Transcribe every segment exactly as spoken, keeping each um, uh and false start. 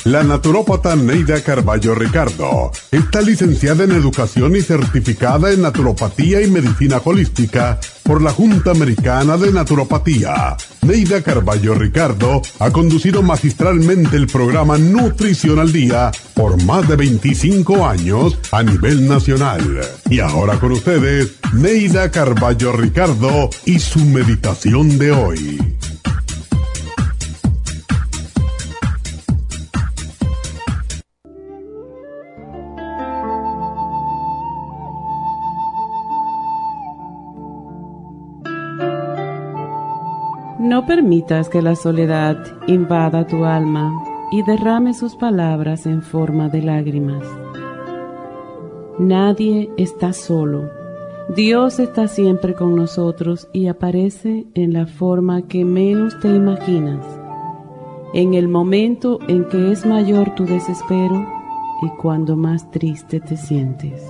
La naturópata Neida Carballo Ricardo está licenciada en Educación y certificada en Naturopatía y Medicina Holística por la Junta Americana de Naturopatía. Neida Carballo Ricardo ha conducido magistralmente el programa Nutrición al Día por más de veinticinco años a nivel nacional. Y ahora con ustedes, Neida Carballo Ricardo y su meditación de hoy. No permitas que la soledad invada tu alma y derrame sus palabras en forma de lágrimas. Nadie está solo. Dios está siempre con nosotros y aparece en la forma que menos te imaginas, en el momento en que es mayor tu desespero y cuando más triste te sientes.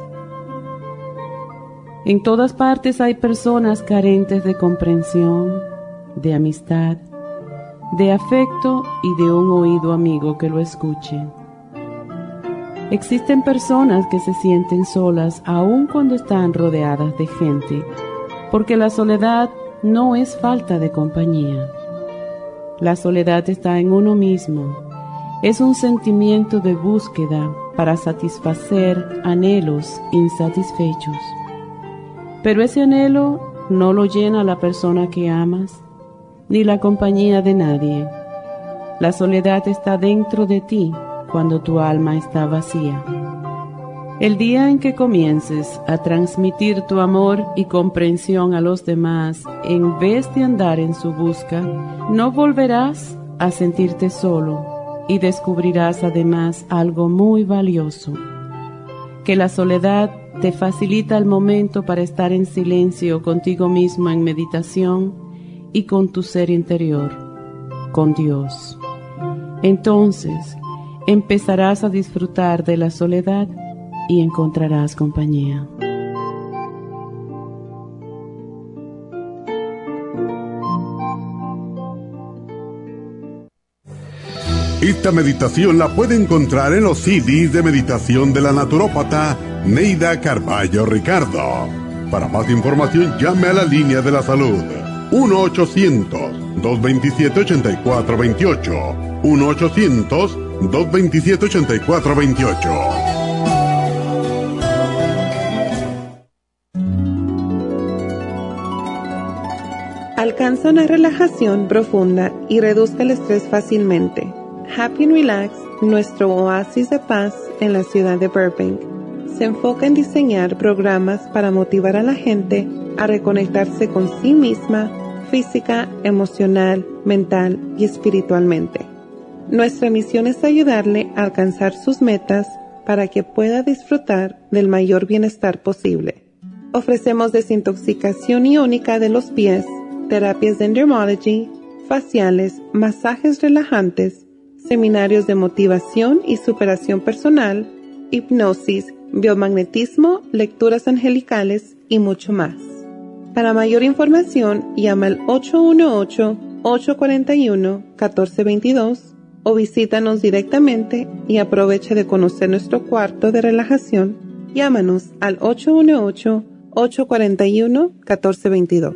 En todas partes hay personas carentes de comprensión, de amistad, de afecto y de un oído amigo que lo escuche. Existen personas que se sienten solas aun cuando están rodeadas de gente, porque la soledad no es falta de compañía. La soledad está en uno mismo. Es un sentimiento de búsqueda para satisfacer anhelos insatisfechos. Pero ese anhelo no lo llena la persona que amas, ni la compañía de nadie. La soledad está dentro de ti cuando tu alma está vacía. El día en que comiences a transmitir tu amor y comprensión a los demás en vez de andar en su busca, no volverás a sentirte solo y descubrirás además algo muy valioso, que la soledad te facilita el momento para estar en silencio contigo mismo en meditación y con tu ser interior, con Dios. Entonces, empezarás a disfrutar de la soledad y encontrarás compañía. Esta meditación la puede encontrar en los C Ds de meditación de la naturópata Neida Carballo Ricardo. Para más información, llame a la línea de la salud uno ochocientos, dos veintisiete, ochenta y cuatro veintiocho. uno ochocientos, dos veintisiete, ochenta y cuatro veintiocho. Alcanza una relajación profunda y reduzca el estrés fácilmente. Happy and Relax, nuestro oasis de paz en la ciudad de Burbank, se enfoca en diseñar programas para motivar a la gente a reconectarse con sí misma, física, emocional, mental y espiritualmente. Nuestra misión es ayudarle a alcanzar sus metas para que pueda disfrutar del mayor bienestar posible. Ofrecemos desintoxicación iónica de los pies, terapias de Endermology, faciales, masajes relajantes, seminarios de motivación y superación personal, hipnosis, biomagnetismo, lecturas angelicales y mucho más. Para mayor información, llama al ocho uno ocho, ocho cuatro uno, uno cuatro dos dos o visítanos directamente y aprovecha de conocer nuestro cuarto de relajación. Llámanos al ocho uno ocho, ocho cuatro uno, uno cuatro dos dos.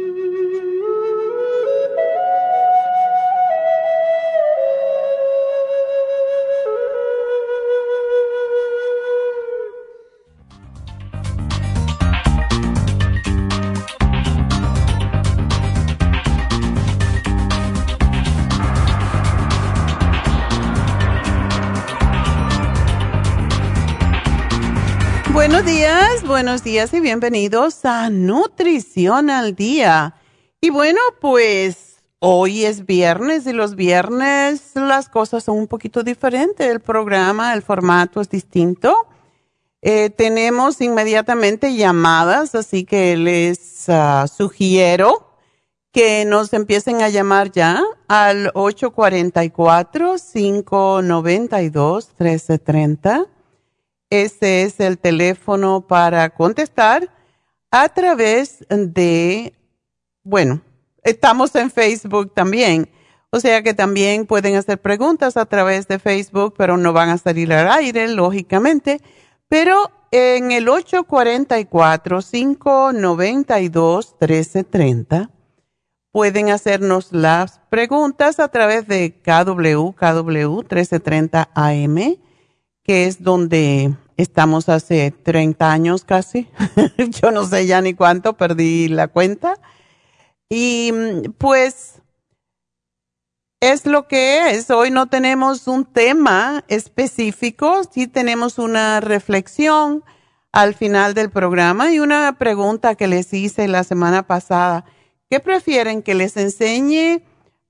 Buenos días, buenos días y bienvenidos a Nutrición al Día. Y bueno, pues hoy es viernes y los viernes las cosas son un poquito diferentes. El programa, el formato es distinto. Eh, tenemos inmediatamente llamadas, así que les uh, sugiero que nos empiecen a llamar ya al ocho cuatro cuatro, cinco nueve dos, uno tres tres cero. Ese es el teléfono para contestar a través de, bueno, estamos en Facebook también. O sea que también pueden hacer preguntas a través de Facebook, pero no van a salir al aire, lógicamente. Pero en el ocho cuatro cuatro, cinco nueve dos, uno tres tres cero pueden hacernos las preguntas a través de K W K W trece treinta A M, que es donde estamos hace treinta años casi. Yo no sé ya ni cuánto, perdí la cuenta. Y pues es lo que es. Hoy no tenemos un tema específico, sí tenemos una reflexión al final del programa y una pregunta que les hice la semana pasada. ¿Qué prefieren? ¿Que les enseñe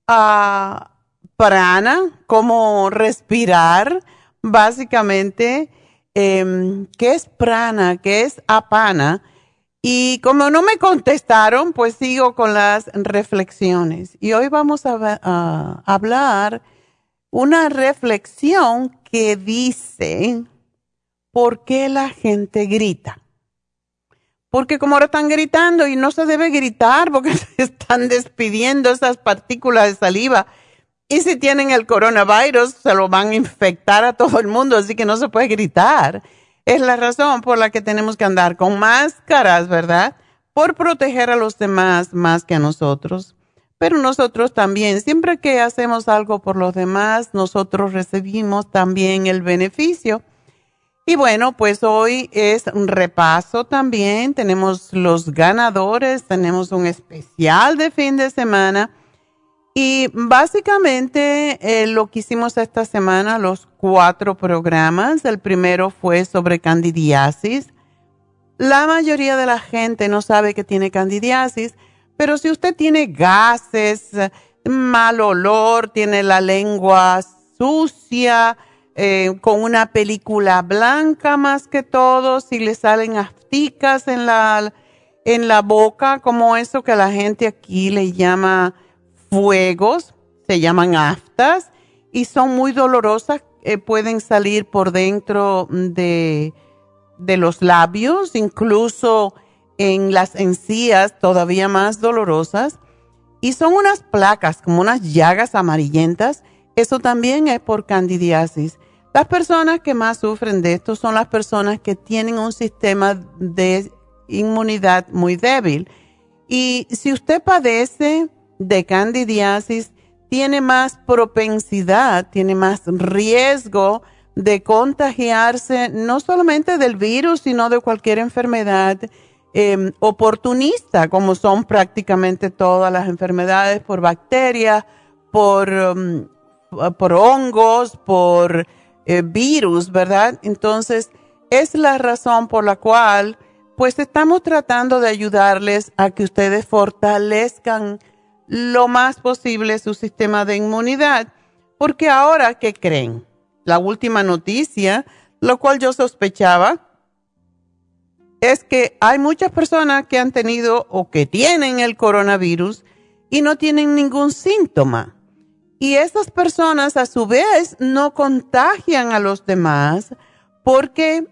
a prana, cómo respirar? Básicamente, eh, ¿qué es prana? ¿Qué es apana? Y como no me contestaron, pues sigo con las reflexiones. Y hoy vamos a, a hablar una reflexión que dice, ¿por qué la gente grita? Porque como ahora están gritando y no se debe gritar porque se están despidiendo esas partículas de saliva. Y si tienen el coronavirus, se lo van a infectar a todo el mundo, así que no se puede gritar. Es la razón por la que tenemos que andar con máscaras, ¿verdad? Por proteger a los demás más que a nosotros. Pero nosotros también, siempre que hacemos algo por los demás, nosotros recibimos también el beneficio. Y bueno, pues hoy es un repaso también. Tenemos los ganadores, tenemos un especial de fin de semana. Y básicamente eh, lo que hicimos esta semana, los cuatro programas. El primero fue sobre candidiasis. La mayoría de la gente no sabe que tiene candidiasis, pero si usted tiene gases, mal olor, tiene la lengua sucia, eh, con una película blanca más que todo, si le salen afticas en la, en la boca, como eso que la gente aquí le llama fuegos, se llaman aftas y son muy dolorosas, eh, pueden salir por dentro de, de los labios, incluso en las encías todavía más dolorosas, y son unas placas como unas llagas amarillentas. Eso también es por candidiasis. Las personas que más sufren de esto son las personas que tienen un sistema de inmunidad muy débil, y si usted padece de candidiasis, tiene más propensidad, tiene más riesgo de contagiarse no solamente del virus, sino de cualquier enfermedad eh, oportunista, como son prácticamente todas las enfermedades por bacterias, por, um, por hongos, por eh, virus, ¿verdad? Entonces, es la razón por la cual, pues, estamos tratando de ayudarles a que ustedes fortalezcan lo más posible su sistema de inmunidad, porque ahora, ¿qué creen? La última noticia, lo cual yo sospechaba, es que hay muchas personas que han tenido o que tienen el coronavirus y no tienen ningún síntoma. Y esas personas a su vez no contagian a los demás porque,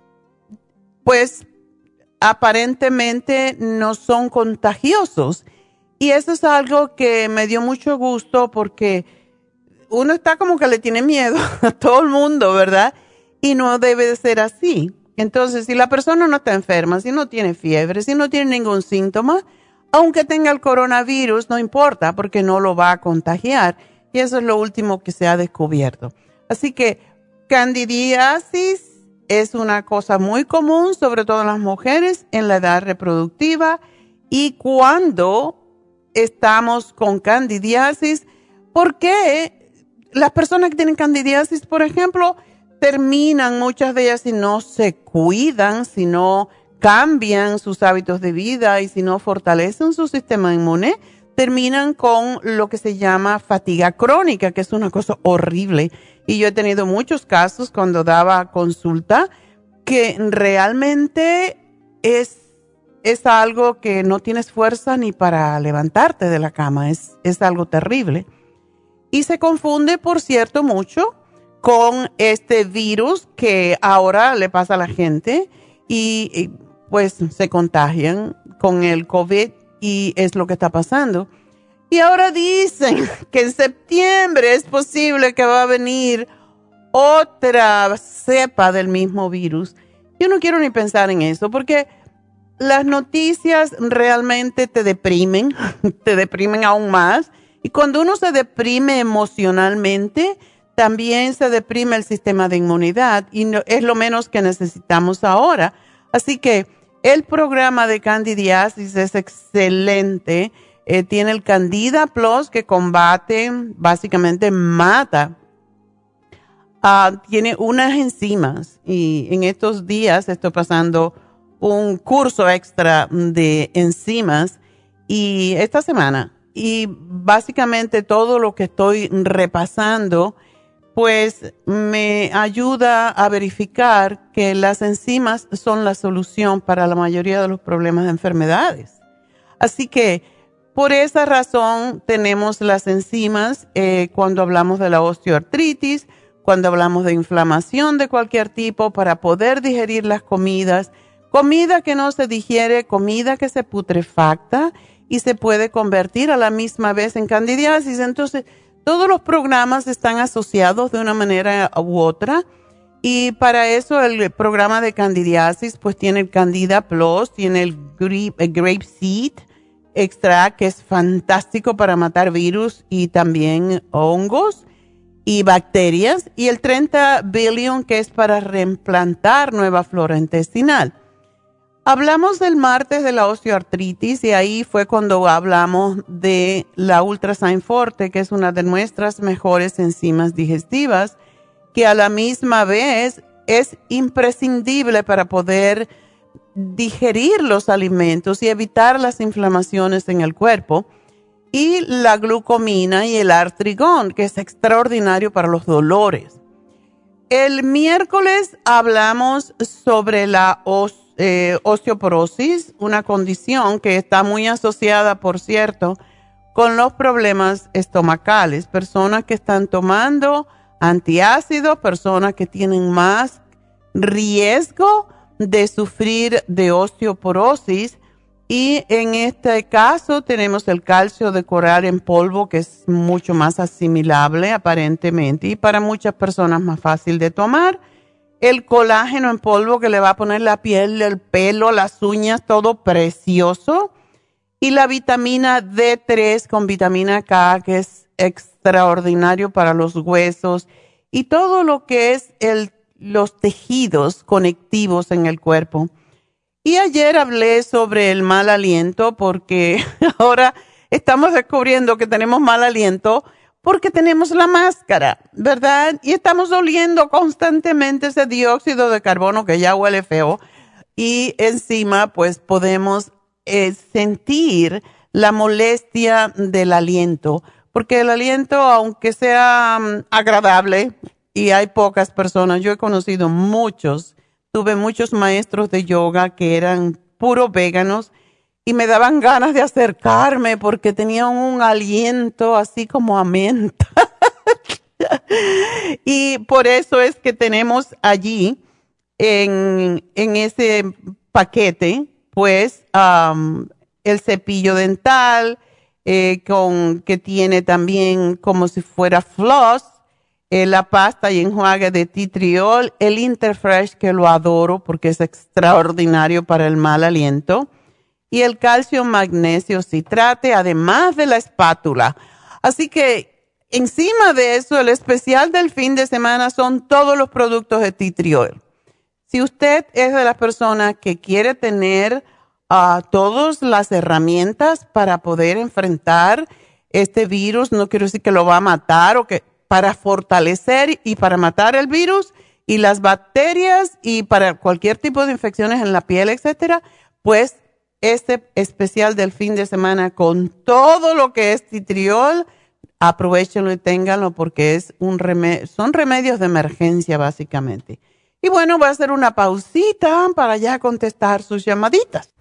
pues, aparentemente no son contagiosos. Y eso es algo que me dio mucho gusto porque uno está como que le tiene miedo a todo el mundo, ¿verdad? Y no debe de ser así. Entonces, si la persona no está enferma, si no tiene fiebre, si no tiene ningún síntoma, aunque tenga el coronavirus, no importa porque no lo va a contagiar. Y eso es lo último que se ha descubierto. Así que candidiasis es una cosa muy común, sobre todo en las mujeres en la edad reproductiva. Y cuando estamos con candidiasis, ¿por qué las personas que tienen candidiasis, por ejemplo, terminan muchas de ellas si no se cuidan, si no cambian sus hábitos de vida y si no fortalecen su sistema inmune? Terminan con lo que se llama fatiga crónica, que es una cosa horrible. Y yo he tenido muchos casos cuando daba consulta que realmente es es algo que no tienes fuerza ni para levantarte de la cama. Es, es algo terrible. Y se confunde, por cierto, mucho con este virus que ahora le pasa a la gente y, y pues se contagian con el COVID y es lo que está pasando. Y ahora dicen que en septiembre es posible que va a venir otra cepa del mismo virus. Yo no quiero ni pensar en eso porque las noticias realmente te deprimen, te deprimen aún más. Y cuando uno se deprime emocionalmente, también se deprime el sistema de inmunidad y no, es lo menos que necesitamos ahora. Así que el programa de candidiasis es excelente. Eh, tiene el Candida Plus que combate, básicamente mata. Uh, tiene unas enzimas y en estos días estoy pasando un curso extra de enzimas y esta semana. Y básicamente todo lo que estoy repasando pues me ayuda a verificar que las enzimas son la solución para la mayoría de los problemas de enfermedades. Así que por esa razón tenemos las enzimas eh, cuando hablamos de la osteoartritis, cuando hablamos de inflamación de cualquier tipo para poder digerir las comidas, comida que no se digiere, comida que se putrefacta y se puede convertir a la misma vez en candidiasis. Entonces, todos los programas están asociados de una manera u otra y para eso el programa de candidiasis pues tiene el Candida Plus, tiene el Grape, el Grape Seed Extra que es fantástico para matar virus y también hongos y bacterias y el treinta billion que es para reimplantar nueva flora intestinal. Hablamos del martes de la osteoartritis y ahí fue cuando hablamos de la Ultrasign Forte, que es una de nuestras mejores enzimas digestivas, que a la misma vez es imprescindible para poder digerir los alimentos y evitar las inflamaciones en el cuerpo. Y la glucomina y el artrigón, que es extraordinario para los dolores. El miércoles hablamos sobre la osteoartritis. Eh, osteoporosis, una condición que está muy asociada, por cierto, con los problemas estomacales. Personas que están tomando antiácidos, personas que tienen más riesgo de sufrir de osteoporosis. Y en este caso tenemos el calcio de coral en polvo, que es mucho más asimilable aparentemente y para muchas personas más fácil de tomar. El colágeno en polvo que le va a poner la piel, el pelo, las uñas, todo precioso. Y la vitamina D tres con vitamina K, que es extraordinario para los huesos. Y todo lo que es el, los tejidos conectivos en el cuerpo. Y ayer hablé sobre el mal aliento porque ahora estamos descubriendo que tenemos mal aliento porque tenemos la máscara, ¿verdad? Y estamos oliendo constantemente ese dióxido de carbono que ya huele feo. Y encima, pues, podemos eh, sentir la molestia del aliento. Porque el aliento, aunque sea um, agradable, y hay pocas personas, yo he conocido muchos, tuve muchos maestros de yoga que eran puros veganos, y me daban ganas de acercarme porque tenían un aliento así como a menta. Y por eso es que tenemos allí en, en ese paquete, pues, um, el cepillo dental, eh, con, que tiene también como si fuera floss, eh, la pasta y enjuague de tea triol, el Interfresh, que lo adoro porque es extraordinario para el mal aliento, y el calcio magnesio citrate, además de la espátula. Así que encima de eso, el especial del fin de semana son todos los productos de tea triol. Si usted es de las personas que quiere tener uh, todas las herramientas para poder enfrentar este virus, no quiero decir que lo va a matar, o que para fortalecer y para matar el virus y las bacterias y para cualquier tipo de infecciones en la piel, etcétera, pues este especial del fin de semana con todo lo que es tea triol, aprovechenlo y ténganlo porque es un remedio, son remedios de emergencia básicamente. Y bueno, voy a hacer una pausita para ya contestar sus llamaditas.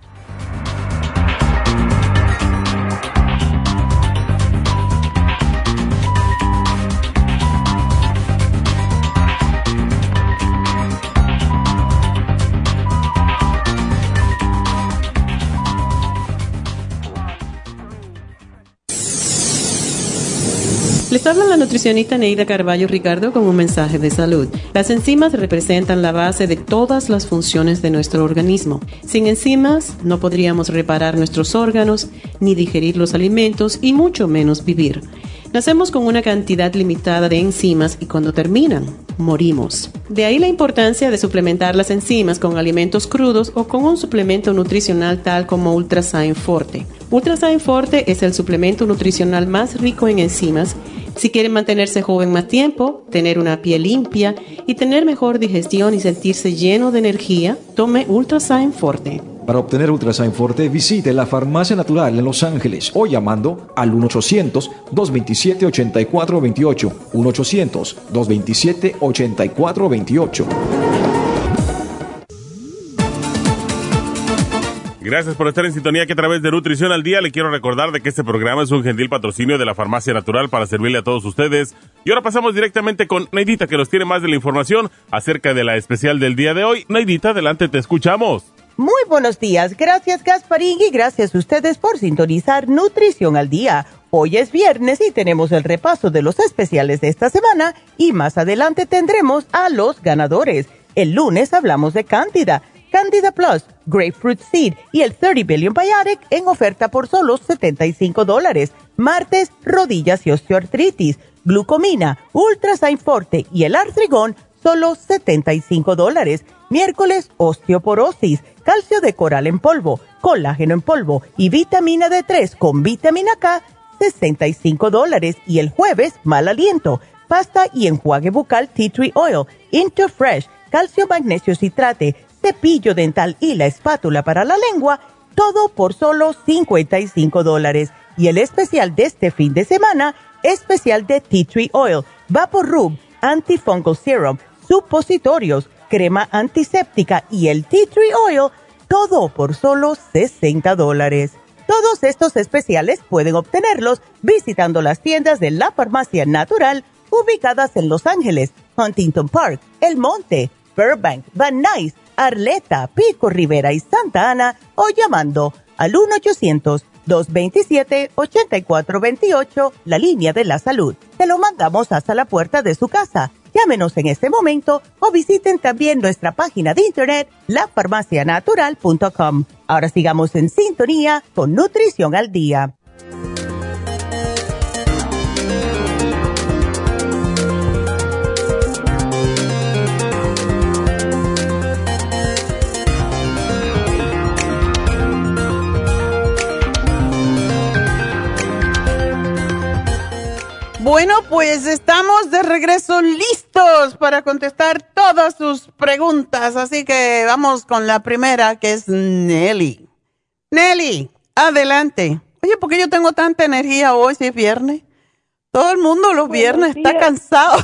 Les habla la nutricionista Neida Carballo Ricardo con un mensaje de salud. Las enzimas representan la base de todas las funciones de nuestro organismo. Sin enzimas no podríamos reparar nuestros órganos, ni digerir los alimentos y mucho menos vivir. Nacemos con una cantidad limitada de enzimas y cuando terminan, morimos. De ahí la importancia de suplementar las enzimas con alimentos crudos o con un suplemento nutricional tal como Ultrasign Forte. Ultrasign Forte es el suplemento nutricional más rico en enzimas. Si quieren mantenerse joven más tiempo, tener una piel limpia y tener mejor digestión y sentirse lleno de energía, tome Ultrasign Forte. Para obtener Ultrasign Forte, visite la Farmacia Natural en Los Ángeles o llamando al uno ochocientos, dos veintisiete, ochenta y cuatro veintiocho. uno ochocientos, dos veintisiete, ochenta y cuatro veintiocho. Gracias por estar en sintonía que a través de Nutrición al Día le quiero recordar de que este programa es un gentil patrocinio de la Farmacia Natural para servirle a todos ustedes. Y ahora pasamos directamente con Neidita, que nos tiene más de la información acerca de la especial del día de hoy. Neidita, adelante, te escuchamos. Muy buenos días, gracias Gasparín y gracias a ustedes por sintonizar Nutrición al Día. Hoy es viernes y tenemos el repaso de los especiales de esta semana y más adelante tendremos a los ganadores. El lunes hablamos de Cándida, Cándida Plus, Grapefruit Seed y el thirty billion Biotic en oferta por solo setenta y cinco dólares. Martes, rodillas y osteoartritis, glucomina, Ultrasign Forte y el Artrigón, solo setenta y cinco dólares. Miércoles, osteoporosis, calcio de coral en polvo, colágeno en polvo y vitamina D tres con vitamina K, sesenta y cinco dólares. Y el jueves, mal aliento, pasta y enjuague bucal Tea Tree Oil, Interfresh, calcio magnesio citrate, cepillo dental y la espátula para la lengua, todo por solo cincuenta y cinco dólares. Y el especial de este fin de semana, especial de Tea Tree Oil, Vaporub, Antifungal Serum, supositorios, crema antiséptica y el Tea Tree Oil, todo por solo sesenta dólares. Todos estos especiales pueden obtenerlos visitando las tiendas de la Farmacia Natural ubicadas en Los Ángeles, Huntington Park, El Monte, Burbank, Van Nuys, Arleta, Pico Rivera y Santa Ana o llamando al uno ochocientos, dos veintisiete, ochenta y cuatro veintiocho, la línea de la salud. Te lo mandamos hasta la puerta de su casa. Llámenos en este momento o visiten también nuestra página de internet, la farmacia natural punto com. Ahora sigamos en sintonía con Nutrición al Día. Bueno, pues estamos de regreso listos para contestar todas sus preguntas. Así que vamos con la primera, que es Nelly. Nelly, adelante. Oye, ¿por qué yo tengo tanta energía hoy si es viernes? Todo el mundo los viernes está cansado.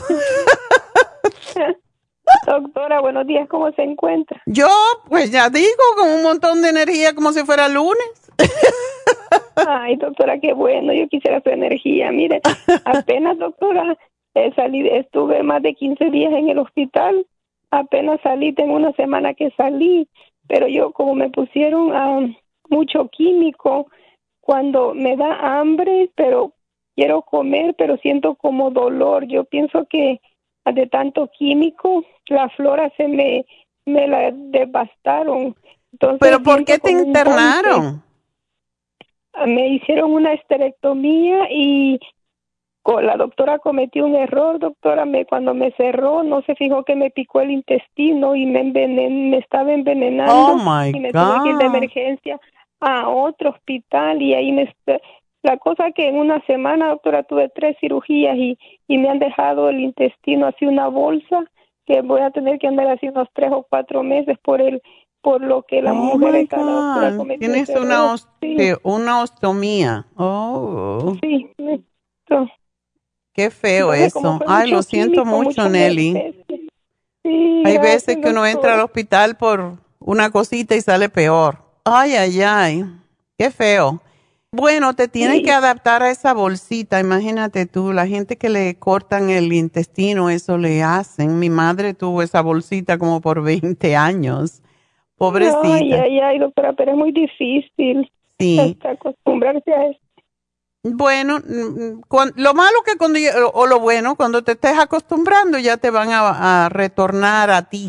Doctora, buenos días, ¿cómo se encuentra? Yo, pues ya digo, con un montón de energía como si fuera lunes. Ay, doctora, qué bueno, yo quisiera su energía. Mire, apenas, doctora, eh, salí, estuve más de quince días en el hospital, apenas salí, tengo una semana que salí, pero yo como me pusieron uh, mucho químico, cuando me da hambre, pero quiero comer, pero siento como dolor, yo pienso que de tanto químico, la flora se me, me la devastaron. Entonces, ¿pero por qué te internaron? Me hicieron una esterectomía y la doctora cometió un error, doctora, me, cuando me cerró no se fijó que me picó el intestino y me envenen, me estaba envenenando. Oh my y me God. tuve que ir de emergencia a otro hospital y ahí me... La cosa que en una semana, doctora, tuve tres cirugías y, y me han dejado el intestino así una bolsa que voy a tener que andar así unos tres o cuatro meses por el por lo que la oh mujer my está la doctora God. Tienes una, ost sí. una ostomía. Oh. Sí, esto. Qué feo Entonces, eso. Ay, lo siento químico, mucho, Nelly. Sí, hay gracias, veces que doctor. uno entra al hospital por una cosita y sale peor. Ay, ay, ay. Qué feo. Bueno, te tienes sí. que adaptar a esa bolsita. Imagínate tú, la gente que le cortan el intestino, eso le hacen. Mi madre tuvo esa bolsita como por veinte años. Pobrecita. Ay, ay, ay, doctora, pero es muy difícil. Sí. Hasta acostumbrarse a eso. Bueno, mm, cuan- lo malo que cuando, ya- o lo bueno, cuando te estés acostumbrando ya te van a, a retornar a ti.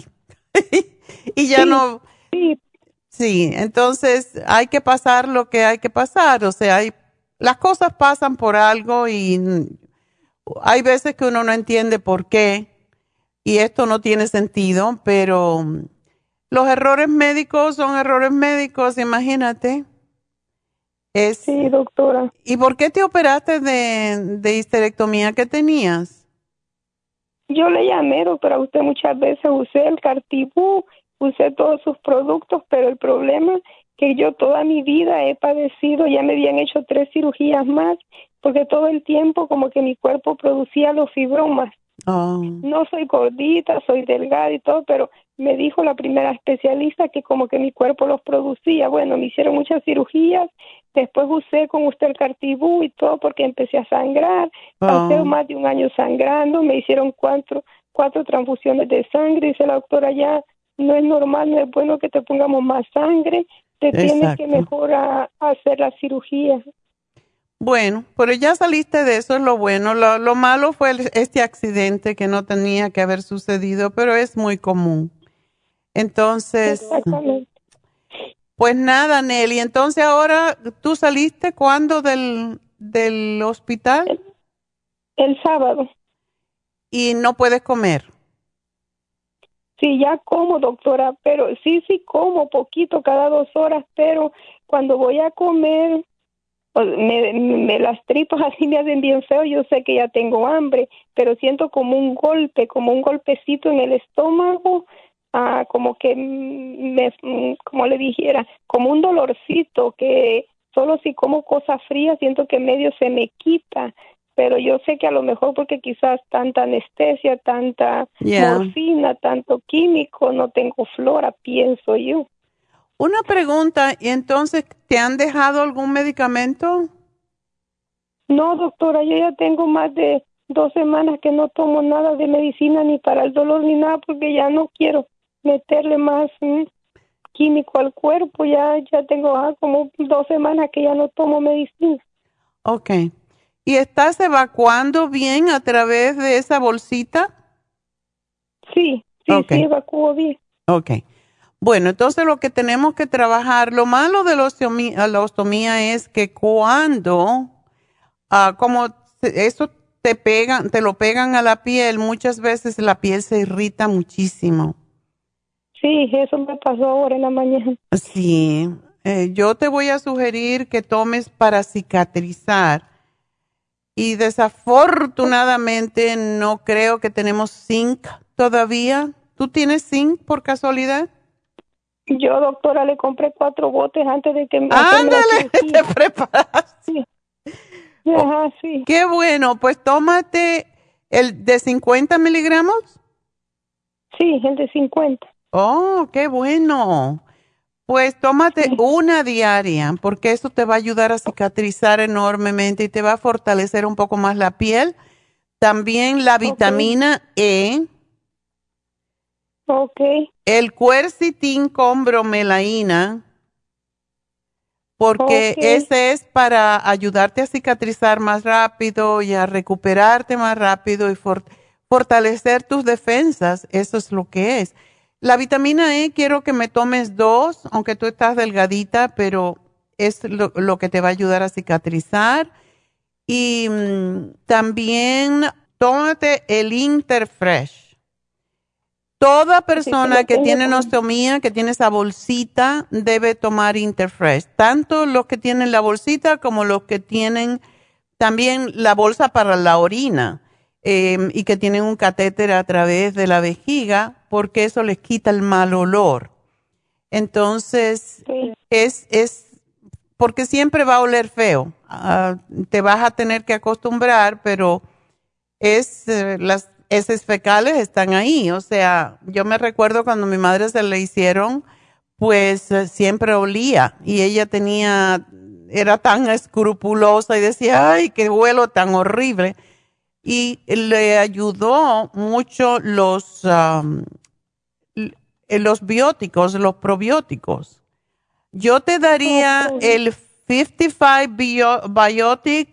Y ya Sí, no, sí, sí, entonces hay que pasar lo que hay que pasar, o sea, hay, las cosas pasan por algo y mm, hay veces que uno no entiende por qué y esto no tiene sentido, pero mm, los errores médicos son errores médicos, imagínate. Es, sí, doctora. ¿y por qué te operaste de, de histerectomía que tenías? Yo le llamé, doctora, a usted muchas veces, usé el Cartibú, usé todos sus productos, pero el problema que yo toda mi vida he padecido, ya me habían hecho tres cirugías más, porque todo el tiempo como que mi cuerpo producía los fibromas. Oh, No soy gordita, soy delgada y todo, pero me dijo la primera especialista que como que mi cuerpo los producía. Bueno, me hicieron muchas cirugías, después usé con usted el Cartibú y todo porque empecé a sangrar, pasé oh, más de un año sangrando, me hicieron cuatro, cuatro transfusiones de sangre, dice la doctora ya, no es normal, no es bueno que te pongamos más sangre, te tienes que exacto. mejor a, a hacer la cirugía. Bueno, pero ya saliste de eso, es lo bueno. Lo, lo malo fue el- este accidente que no tenía que haber sucedido, pero es muy común. Entonces, Exactamente. pues nada, Nelly. Entonces ahora, ¿tú saliste cuándo del, del hospital El sábado. y no puedes comer? Sí, ya como, doctora, pero sí, sí como poquito cada dos horas, pero cuando voy a comer, pues, me, me las tripas así me hacen bien feo, yo sé que ya tengo hambre, pero siento como un golpe, como un golpecito en el estómago, ah, como que mm, me, mm, como le dijera, como un dolorcito que solo si como cosas frías siento que medio se me quita, pero yo sé que a lo mejor porque quizás tanta anestesia, tanta Ya. morfina, tanto químico, no tengo flora, pienso yo. Una pregunta, ¿y entonces te han dejado algún medicamento? No, doctora, yo ya tengo más de dos semanas que no tomo nada de medicina ni para el dolor ni nada porque ya no quiero meterle más mm, químico al cuerpo. Ya ya tengo ah, como dos semanas que ya no tomo medicina. Ok. ¿Y estás evacuando bien a través de esa bolsita? Sí, sí, Ok. sí, evacúo bien. Ok. Bueno, entonces lo que tenemos que trabajar, lo malo de la ostomía, la ostomía es que cuando, ah, como se- eso te pegan, te lo pegan a la piel, muchas veces la piel se irrita muchísimo. Sí, eso me pasó ahora en la mañana. Sí, eh, yo te voy a sugerir que tomes para cicatrizar y desafortunadamente no creo que tenemos zinc todavía. ¿Tú tienes zinc por casualidad? Yo, doctora, le compré cuatro botes antes de que me hacerme la Ándale, cirugía. te preparas. Sí. Ajá, sí. Qué bueno, pues tómate el de cincuenta miligramos. Sí, el de cincuenta. Oh, qué bueno. Pues tómate una diaria, porque eso te va a ayudar a cicatrizar enormemente y te va a fortalecer un poco más la piel. También la vitamina E, Ok. el quercitín con bromelaína, porque Ok. ese es para ayudarte a cicatrizar más rápido y a recuperarte más rápido y for- fortalecer tus defensas. Eso es lo que es. La vitamina E quiero que me tomes dos, aunque tú estás delgadita, pero es lo, lo que te va a ayudar a cicatrizar. Y mm, también tómate el Interfresh. Toda persona lo que tengo tiene como- ostomía, que tiene esa bolsita, debe tomar Interfresh. Tanto los que tienen la bolsita como los que tienen también la bolsa para la orina eh, y que tienen un catéter a través de la vejiga, porque eso les quita el mal olor. Entonces, Sí. es, es porque siempre va a oler feo. Ah, te vas a tener que acostumbrar, pero es eh, las heces fecales están ahí. O sea, yo me recuerdo cuando mi madre se le hicieron, pues eh, siempre olía y ella tenía, era tan escrupulosa y decía, ay, qué huelo tan horrible. Y le ayudó mucho los, um, l- los bióticos, los probióticos. Yo te daría Ok. el cincuenta y cinco Bio- Biotics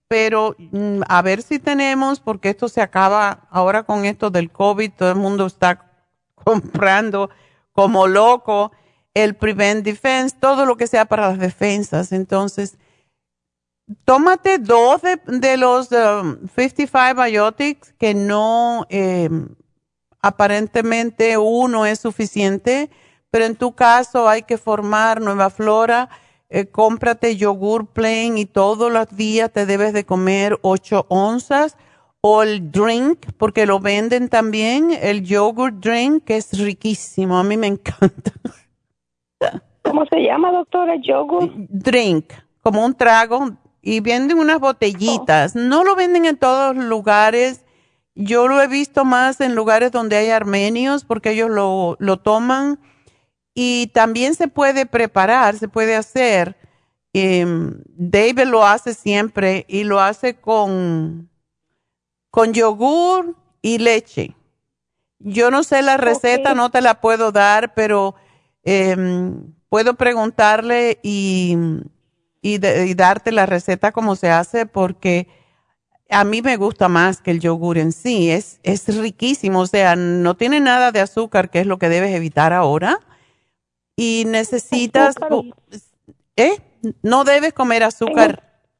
pero mm, a ver si tenemos, porque esto se acaba ahora con esto del COVID, todo el mundo está comprando como loco el Prevent Defense, todo lo que sea para las defensas. Entonces, tómate dos de, de los um, cincuenta y cinco Biotics, que no, eh, aparentemente uno es suficiente, pero en tu caso hay que formar nueva flora. Eh, cómprate yogur plain y todos los días te debes de comer ocho onzas, o el drink, porque lo venden también, el yogurt drink, que es riquísimo, a mí me encanta. ¿Cómo se llama, doctora? Yogur. Drink, como un trago, y venden unas botellitas. Oh. No lo venden en todos los lugares. Yo lo he visto más en lugares donde hay armenios, porque ellos lo, lo toman. Y también se puede preparar, se puede hacer. Eh, David lo hace siempre y lo hace con, con yogur y leche. Yo no sé la receta, okay. No te la puedo dar, pero eh, puedo preguntarle y, y, de, y darte la receta como se hace, porque a mí me gusta más que el yogur en sí. Es, es riquísimo, o sea, no tiene nada de azúcar, que es lo que debes evitar ahora. Y necesitas, ¿eh? No debes comer azúcar.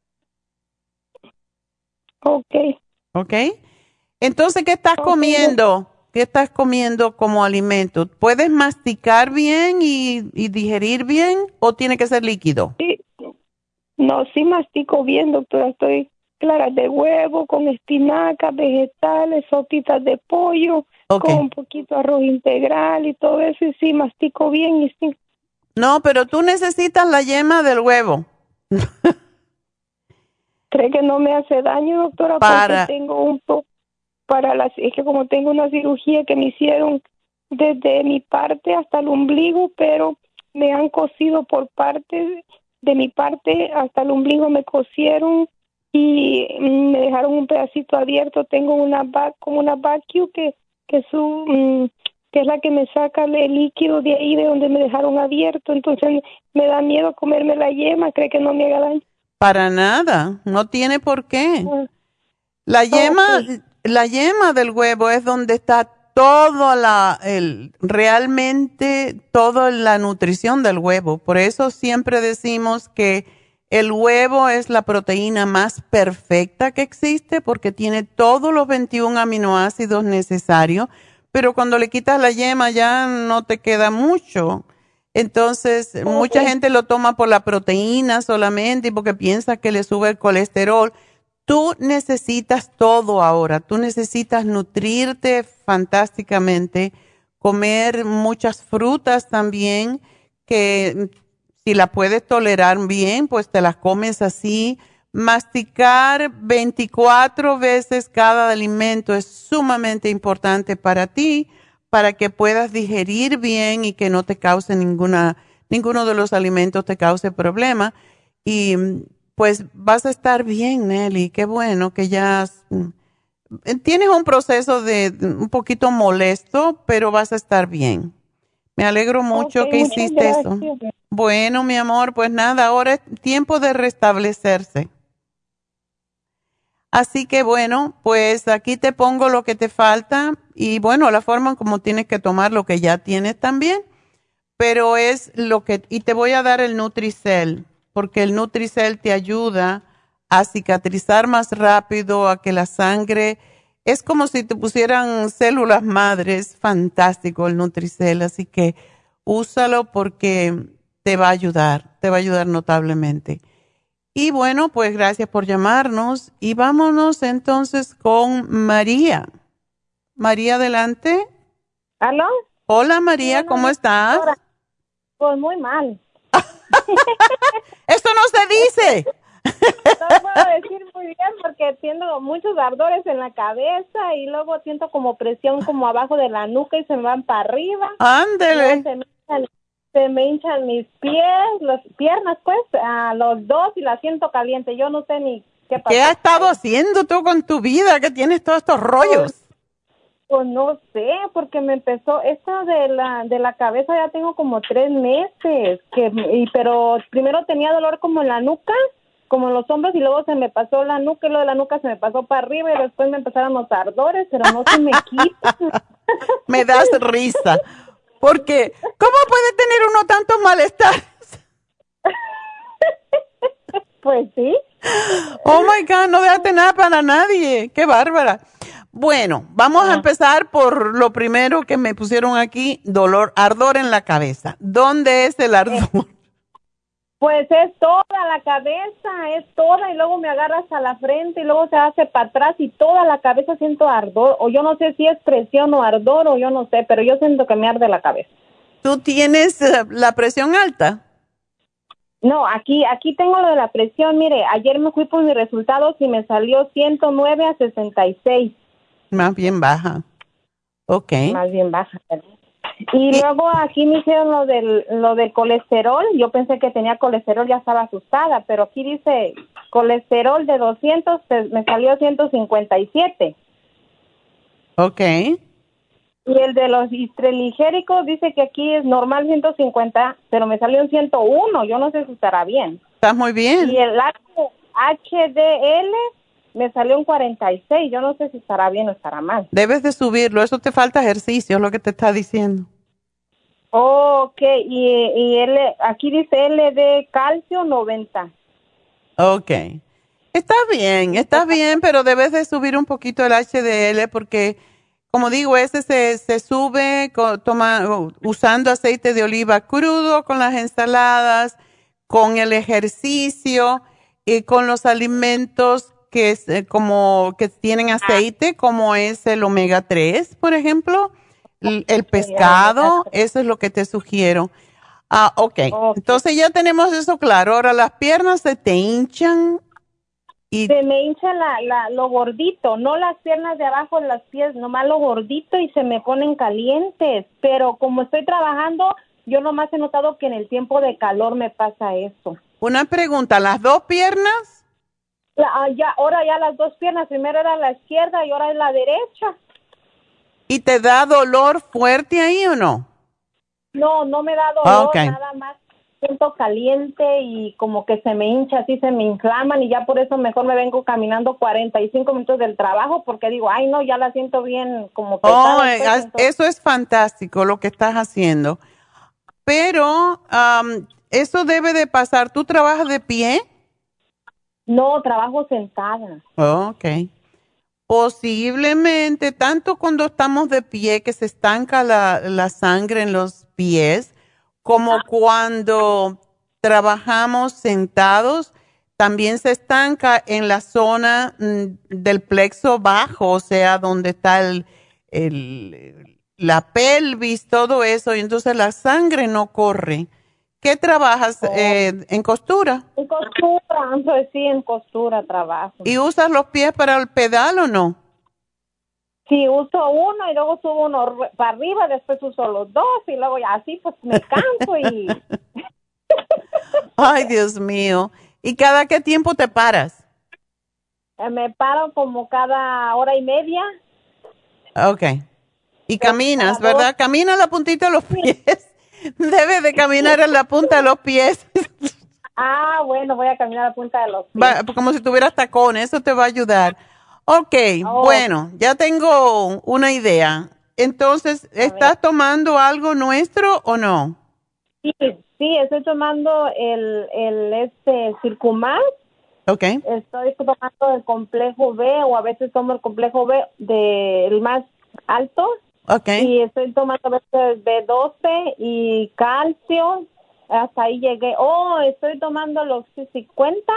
Ok. Ok. Entonces, ¿qué estás okay. comiendo? ¿Qué estás comiendo como alimento? ¿Puedes masticar bien y, y digerir bien o tiene que ser líquido? Sí. No, sí mastico bien, doctora. Estoy clara de huevo, con espinacas, vegetales, sopitas de pollo. Okay. Con un poquito de arroz integral y todo eso, y sí, mastico bien y sí. No, pero tú necesitas la yema del huevo. ¿Cree que no me hace daño, doctora? Para... Porque tengo un poco, para las, es que como tengo una cirugía que me hicieron desde mi parte hasta el ombligo, pero me han cosido por parte, de mi parte hasta el ombligo me cosieron y me dejaron un pedacito abierto. Tengo una, como una vacuum que que su que es la que me saca el líquido de ahí de donde me dejaron abierto, entonces me da miedo comerme la yema. ¿Cree que no me haga daño? Para nada, no tiene por qué. La yema, okay. La yema del huevo es donde está toda la, el, realmente toda la nutrición del huevo. Por eso siempre decimos que el huevo es la proteína más perfecta que existe, porque tiene todos los veintiún aminoácidos necesarios, pero cuando le quitas la yema ya no te queda mucho. Entonces, okay. Mucha gente lo toma por la proteína solamente y porque piensa que le sube el colesterol. Tú necesitas todo ahora. Tú necesitas nutrirte fantásticamente, comer muchas frutas también, que si la puedes tolerar bien, pues te las comes así. Masticar veinticuatro veces cada alimento es sumamente importante para ti, para que puedas digerir bien y que no te cause ninguna, ninguno de los alimentos te cause problema. Y pues vas a estar bien, Nelly. Qué bueno que ya tienes un proceso de un poquito molesto, pero vas a estar bien. Me alegro mucho okay, que hiciste gracias. Eso. Bueno, mi amor, pues nada, ahora es tiempo de restablecerse. Así que bueno, pues aquí te pongo lo que te falta y bueno, la forma como tienes que tomar lo que ya tienes también, pero es lo que, y te voy a dar el Nutricel, porque el Nutricel te ayuda a cicatrizar más rápido, a que la sangre, es como si te pusieran células madres, fantástico el Nutricel, así que úsalo porque te va a ayudar, te va a ayudar notablemente. Y bueno, pues gracias por llamarnos y vámonos entonces con María. María, adelante. ¿Aló? Hola María, Hola, ¿cómo estás? Hola. Pues muy mal. ¡Esto no se dice! No puedo decir muy bien porque siento muchos ardores en la cabeza y luego siento como presión como abajo de la nuca y se me van para arriba. ¡Ándele! Se me hinchan, se me hinchan mis pies, las piernas pues, a los dos y la siento caliente. Yo no sé ni qué pasa. ¿Qué has estado haciendo tú con tu vida que tienes todos estos rollos? Pues, pues no sé, porque me empezó, esto de la de la cabeza ya tengo como tres meses, que y pero primero tenía dolor como en la nuca como en los hombros y luego se me pasó la nuca y lo de la nuca se me pasó para arriba y después me empezaron los ardores, pero no se me quita. Me das risa, porque ¿cómo puede tener uno tantos malestares? Pues sí. Oh my God, no dejaste nada para nadie. Qué bárbara. Bueno, vamos ah. a empezar por lo primero que me pusieron aquí, dolor, ardor en la cabeza. ¿Dónde es el ardor? Eh, pues es toda la cabeza, es toda, y luego me agarra hasta la frente y luego se hace para atrás y toda la cabeza siento ardor, o yo no sé si es presión o ardor, o yo no sé, pero yo siento que me arde la cabeza. ¿Tú tienes uh, la presión alta? No, aquí aquí tengo lo de la presión. Mire, ayer me fui por mis resultados y me salió ciento nueve a sesenta y seis. Más bien baja. Ok. Más bien baja. Y, y luego aquí me hicieron lo del, lo del colesterol. Yo pensé que tenía colesterol, ya estaba asustada, pero aquí dice colesterol de doscientos, me salió ciento cincuenta y siete. Ok. Y el de los triglicéridos dice que aquí es normal ciento cincuenta, pero me salió en ciento uno. Yo no sé si estará bien. Está muy bien. Y el H D L me salió en cuarenta y seis. Yo no sé si estará bien o estará mal. Debes de subirlo. Eso te falta ejercicio, es lo que te está diciendo. Oh, ok. Y, y L, aquí dice L de calcio noventa. Ok. Está bien, está bien, pero debes de subir un poquito el H D L porque... Como digo, ese se, se sube con, toma, usando aceite de oliva crudo con las ensaladas, con el ejercicio y con los alimentos que, es, como, que tienen aceite, como es el omega tres, por ejemplo, el, el pescado, eso es lo que te sugiero. Ah, okay. ok. Entonces ya tenemos eso claro. Ahora las piernas se te hinchan. Y se me hincha la, la, lo gordito, no las piernas de abajo, las pies, nomás lo gordito y se me ponen calientes. Pero como estoy trabajando, yo nomás he notado que en el tiempo de calor me pasa eso. Una pregunta, ¿las dos piernas? La, ya, ahora ya las dos piernas, primero era la izquierda y ahora es la derecha. ¿Y te da dolor fuerte ahí o no? No, no me da dolor, okay. Nada más. Siento caliente y como que se me hincha, así se me inflaman y ya por eso mejor me vengo caminando cuarenta y cinco minutos del trabajo porque digo, ay no, ya la siento bien como pesada. Oh, pues, entonces... Eso es fantástico lo que estás haciendo, pero um, eso debe de pasar. ¿Tú trabajas de pie? No, trabajo sentada. Oh, ok. Posiblemente, tanto cuando estamos de pie que se estanca la, la sangre en los pies, como cuando trabajamos sentados, también se estanca en la zona del plexo bajo, o sea, donde está el, el, la pelvis, todo eso, y entonces la sangre no corre. ¿Qué trabajas? Oh. Eh, ¿En costura? En costura, pues sí, en costura trabajo. ¿Y usas los pies para el pedal o no? Sí, uso uno y luego subo uno para arriba, después uso los dos y luego ya así pues me canso y... Ay, Dios mío. ¿Y cada qué tiempo te paras? Eh, me paro como cada hora y media. Ok. Y caminas, ¿verdad? Camina la puntita de los pies. Debes de caminar en la punta de los pies. Ah, bueno, voy a caminar a la punta de los pies. Va, como si tuvieras tacones, eso te va a ayudar. Ok, oh. Bueno, ya tengo una idea. Entonces, ¿estás tomando algo nuestro o no? Sí, sí, estoy tomando el, el este Circumax. Okay. Estoy tomando el complejo B o a veces tomo el complejo B del más alto. Okay. Y estoy tomando a veces B doce y calcio. Hasta ahí llegué. Oh, estoy tomando el Oxy cincuenta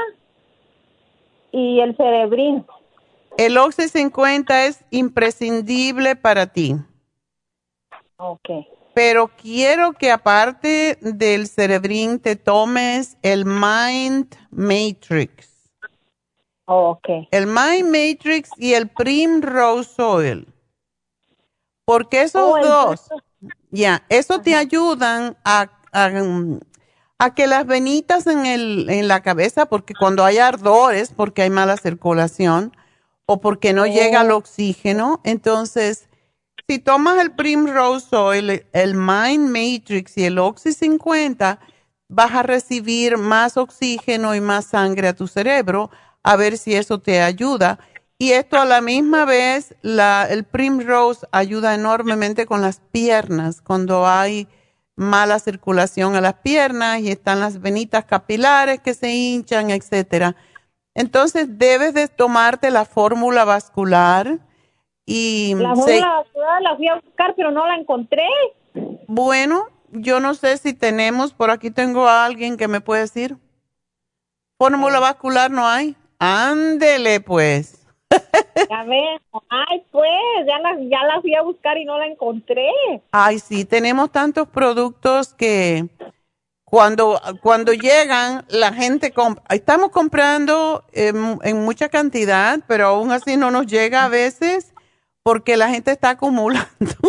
y el Cerebrin. El Oxy cincuenta es imprescindible para ti. Okay. Pero quiero que aparte del Cerebrin te tomes el Mind Matrix. Oh, okay. El Mind Matrix y el Primrose Oil. Porque esos oh, dos, ya, yeah, eso Ajá. te ayudan a, a, a que las venitas en, el, en la cabeza, porque cuando hay ardores, porque hay mala circulación, o porque no oh. llega el oxígeno, entonces, si tomas el Primrose Oil, el Mind Matrix y el Oxy cincuenta, vas a recibir más oxígeno y más sangre a tu cerebro, a ver si eso te ayuda. Y esto a la misma vez, la, el Primrose ayuda enormemente con las piernas, cuando hay mala circulación a las piernas y están las venitas capilares que se hinchan, etcétera. Entonces debes de tomarte la fórmula vascular y la se, fórmula vascular la fui a buscar, pero no la encontré. Bueno, yo no sé si tenemos, por aquí tengo a alguien que me puede decir. Fórmula sí. vascular no hay. Ándele, pues. Ya ves, ay, pues, ya la, ya la fui a buscar y no la encontré. Ay, sí, tenemos tantos productos que cuando, cuando llegan, la gente compra. Estamos comprando en, en mucha cantidad, pero aún así no nos llega a veces porque la gente está acumulando.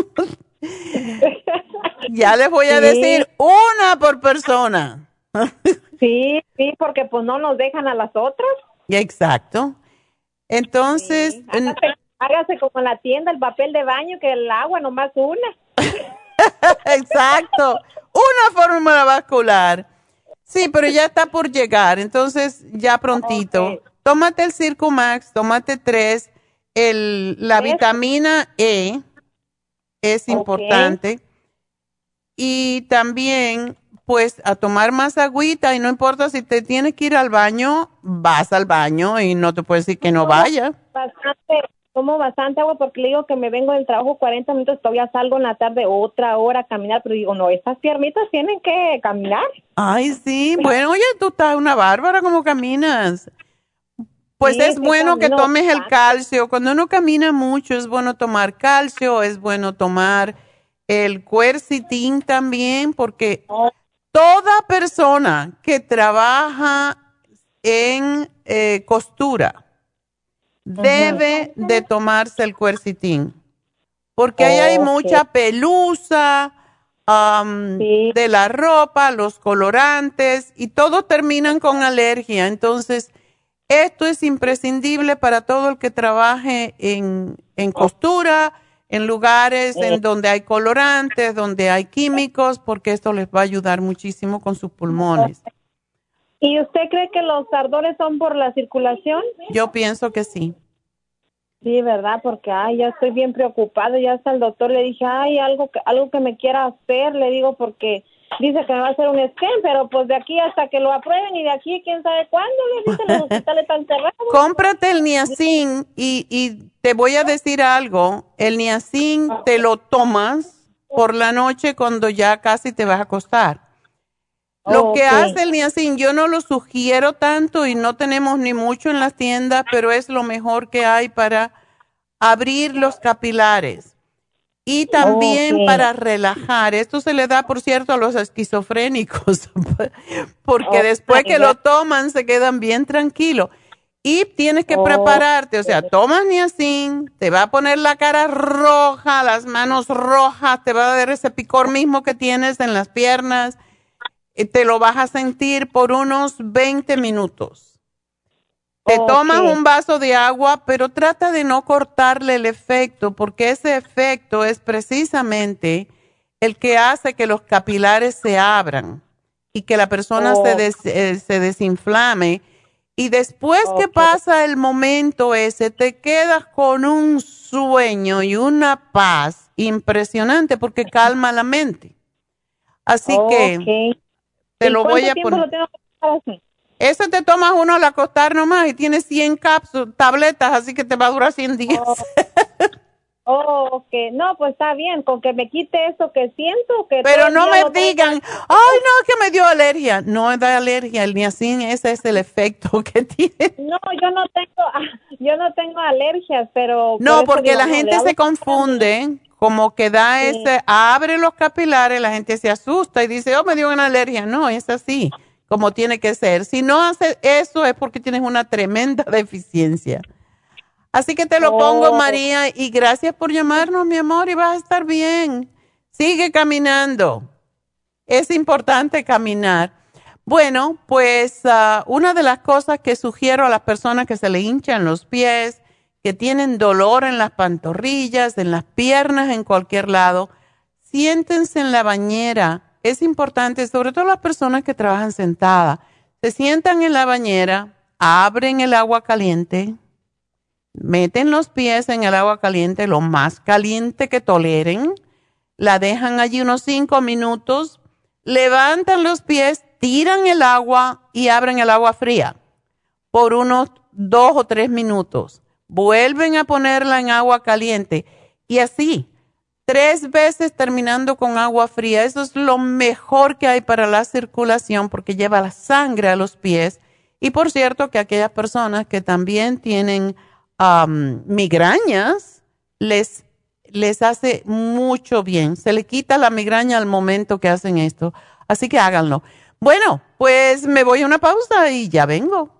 Ya les voy a sí. decir una por persona. Sí, sí, porque pues no nos dejan a las otras. Exacto. Entonces, sí. hágase, hágase como en la tienda, el papel de baño, que el agua nomás una. Exacto. Una fórmula vascular. Sí, pero ya está por llegar, entonces ya prontito. Okay. Tómate el Circumax, tómate tres. El, la ¿Es? vitamina E es okay. importante. Y también, pues, a tomar más agüita, y no importa si te tienes que ir al baño, vas al baño y no te puedes decir que no vaya. Bastante, tomo bastante agua porque le digo que me vengo del trabajo cuarenta minutos, todavía salgo en la tarde otra hora a caminar, pero digo, no, estas piernitas tienen que caminar. Ay, sí, bueno, oye, tú estás una bárbara, ¿cómo caminas? Pues sí, es sí, bueno que tomes el calcio. Cuando uno camina mucho es bueno tomar calcio, es bueno tomar el quercetin también, porque toda persona que trabaja en eh, costura uh-huh. debe de tomarse el quercetin, porque oh, ahí hay okay. mucha pelusa um, sí. de la ropa, los colorantes, y todos terminan con alergia. Entonces, esto es imprescindible para todo el que trabaje en, en costura, en lugares en donde hay colorantes, donde hay químicos, porque esto les va a ayudar muchísimo con sus pulmones. ¿Y usted cree que los ardores son por la circulación? Yo pienso que sí. Sí, ¿verdad? Porque, ay, ya estoy bien preocupada. Ya hasta el doctor le dije, ay, algo que, algo que me quiera hacer, le digo, porque dice que me va a hacer un scan, pero pues de aquí hasta que lo aprueben y de aquí quién sabe cuándo, le dicen los hospitales están cerrados. Cómprate el Niacin y, y te voy a decir algo, el Niacin te lo tomas por la noche cuando ya casi te vas a acostar. Lo okay. que hace el Niacin, yo no lo sugiero tanto y no tenemos ni mucho en las tiendas, pero es lo mejor que hay para abrir los capilares. Y también okay. para relajar. Esto se le da, por cierto, a los esquizofrénicos, porque okay. después que lo toman se quedan bien tranquilos. Y tienes que okay. prepararte, o sea, tomas Niacin, te va a poner la cara roja, las manos rojas, te va a dar ese picor mismo que tienes en las piernas, y te lo vas a sentir por unos veinte minutos. Te okay. tomas un vaso de agua, pero trata de no cortarle el efecto, porque ese efecto es precisamente el que hace que los capilares se abran y que la persona oh. se, des, eh, se desinflame. Y después okay. que pasa el momento ese, te quedas con un sueño y una paz impresionante porque calma la mente. Así okay. que te lo voy a poner. Lo tengo que hacer así? Eso te tomas uno al acostar nomás y tienes cien cápsulas, tabletas, así que te va a durar cien días. Oh, oh ok. No, pues está bien, con que me quite eso que siento. Que Pero no me digan, ay, no, que me dio alergia. No da alergia, el Niacin, ese es el efecto que tiene. No, yo no tengo, yo no tengo alergias, pero... No, porque la gente se confunde, como que da sí. ese, abre los capilares, la gente se asusta y dice, oh, me dio una alergia. No, es así. Como tiene que ser. Si no haces eso es porque tienes una tremenda deficiencia. Así que te lo oh. pongo, María, y gracias por llamarnos, mi amor, y vas a estar bien. Sigue caminando. Es importante caminar. Bueno, pues uh, una de las cosas que sugiero a las personas que se le hinchan los pies, que tienen dolor en las pantorrillas, en las piernas, en cualquier lado, siéntense en la bañera es importante, sobre todo las personas que trabajan sentadas, se sientan en la bañera, abren el agua caliente, meten los pies en el agua caliente, lo más caliente que toleren, la dejan allí unos cinco minutos, levantan los pies, tiran el agua y abren el agua fría por unos dos o tres minutos. Vuelven a ponerla en agua caliente y así, tres veces terminando con agua fría. Eso es lo mejor que hay para la circulación porque lleva la sangre a los pies. Y por cierto que aquellas personas que también tienen um, migrañas, les, les hace mucho bien. Se le quita la migraña al momento que hacen esto. Así que háganlo. Bueno, pues me voy a una pausa y ya vengo.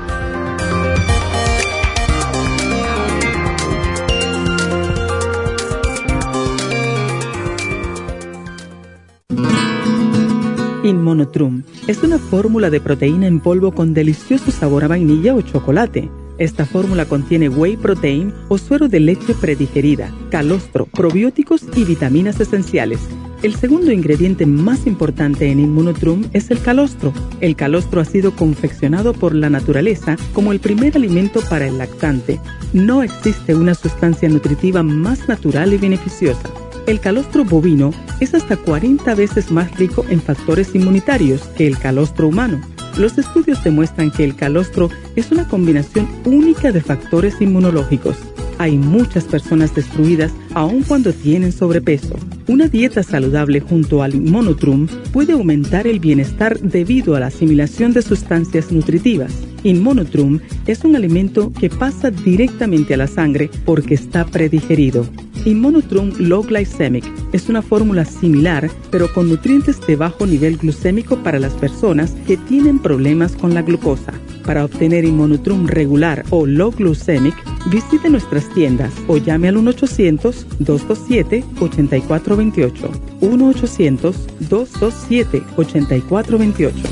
Inmunotrum es una fórmula de proteína en polvo con delicioso sabor a vainilla o chocolate. Esta fórmula contiene whey protein o suero de leche predigerida, calostro, probióticos y vitaminas esenciales. El segundo ingrediente más importante en Inmunotrum es el calostro. El calostro ha sido confeccionado por la naturaleza como el primer alimento para el lactante. No existe una sustancia nutritiva más natural y beneficiosa. El calostro bovino es hasta cuarenta veces más rico en factores inmunitarios que el calostro humano. Los estudios demuestran que el calostro es una combinación única de factores inmunológicos. Hay muchas personas destruidas aun cuando tienen sobrepeso. Una dieta saludable junto al Inmunotrum puede aumentar el bienestar debido a la asimilación de sustancias nutritivas. Inmunotrum es un alimento que pasa directamente a la sangre porque está predigerido. Inmunotrum Low Glycemic es una fórmula similar, pero con nutrientes de bajo nivel glucémico para las personas que tienen problemas con la glucosa. Para obtener Inmunotrum regular o Low Glycemic, visite nuestras tiendas o llame al uno ochocientos, dos dos siete, ocho cuatro dos ocho. uno ochocientos, dos dos siete, ocho cuatro dos ocho.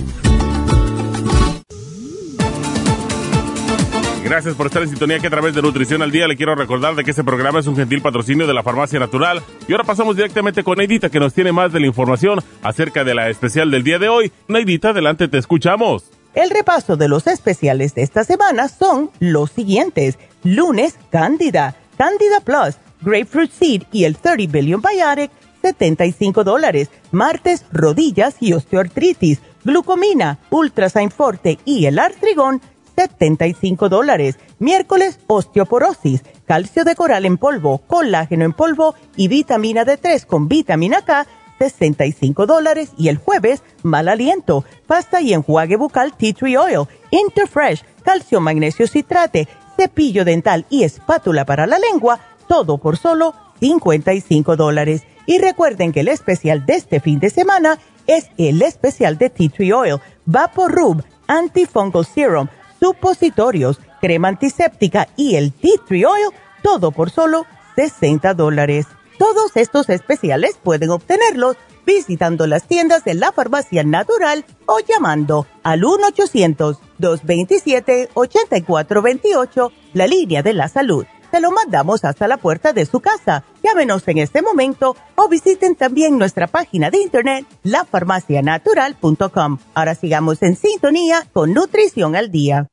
Gracias por estar en sintonía que a través de Nutrición al Día le quiero recordar de que este programa es un gentil patrocinio de la Farmacia Natural. Y ahora pasamos directamente con Neidita que nos tiene más de la información acerca de la especial del día de hoy. Neidita, adelante, te escuchamos. El repaso de los especiales de esta semana son los siguientes. Lunes, Cándida, Cándida Plus, Grapefruit Seed y el treinta Billion Biotic, setenta y cinco dólares. Martes, rodillas y osteoartritis, glucomina, Ultrasign Forte y el artrigón, setenta y cinco dólares. Miércoles, osteoporosis, calcio de coral en polvo, colágeno en polvo y vitamina D tres con vitamina K, sesenta y cinco dólares. Y el jueves, mal aliento, pasta y enjuague bucal Tea Tree Oil, Interfresh, calcio magnesio citrate, cepillo dental y espátula para la lengua, todo por solo cincuenta y cinco dólares. Y recuerden que el especial de este fin de semana es el especial de Tea Tree Oil, VapoRub, Antifungal Serum, supositorios, crema antiséptica y el Tea Tree Oil, todo por solo sesenta dólares. Todos estos especiales pueden obtenerlos visitando las tiendas de la Farmacia Natural o llamando al uno ochocientos, dos veintisiete, ochenta y cuatro veintiocho, la línea de la salud. Se lo mandamos hasta la puerta de su casa. Llámenos en este momento o visiten también nuestra página de internet, la farmacia natural punto com. Ahora sigamos en sintonía con Nutrición al Día.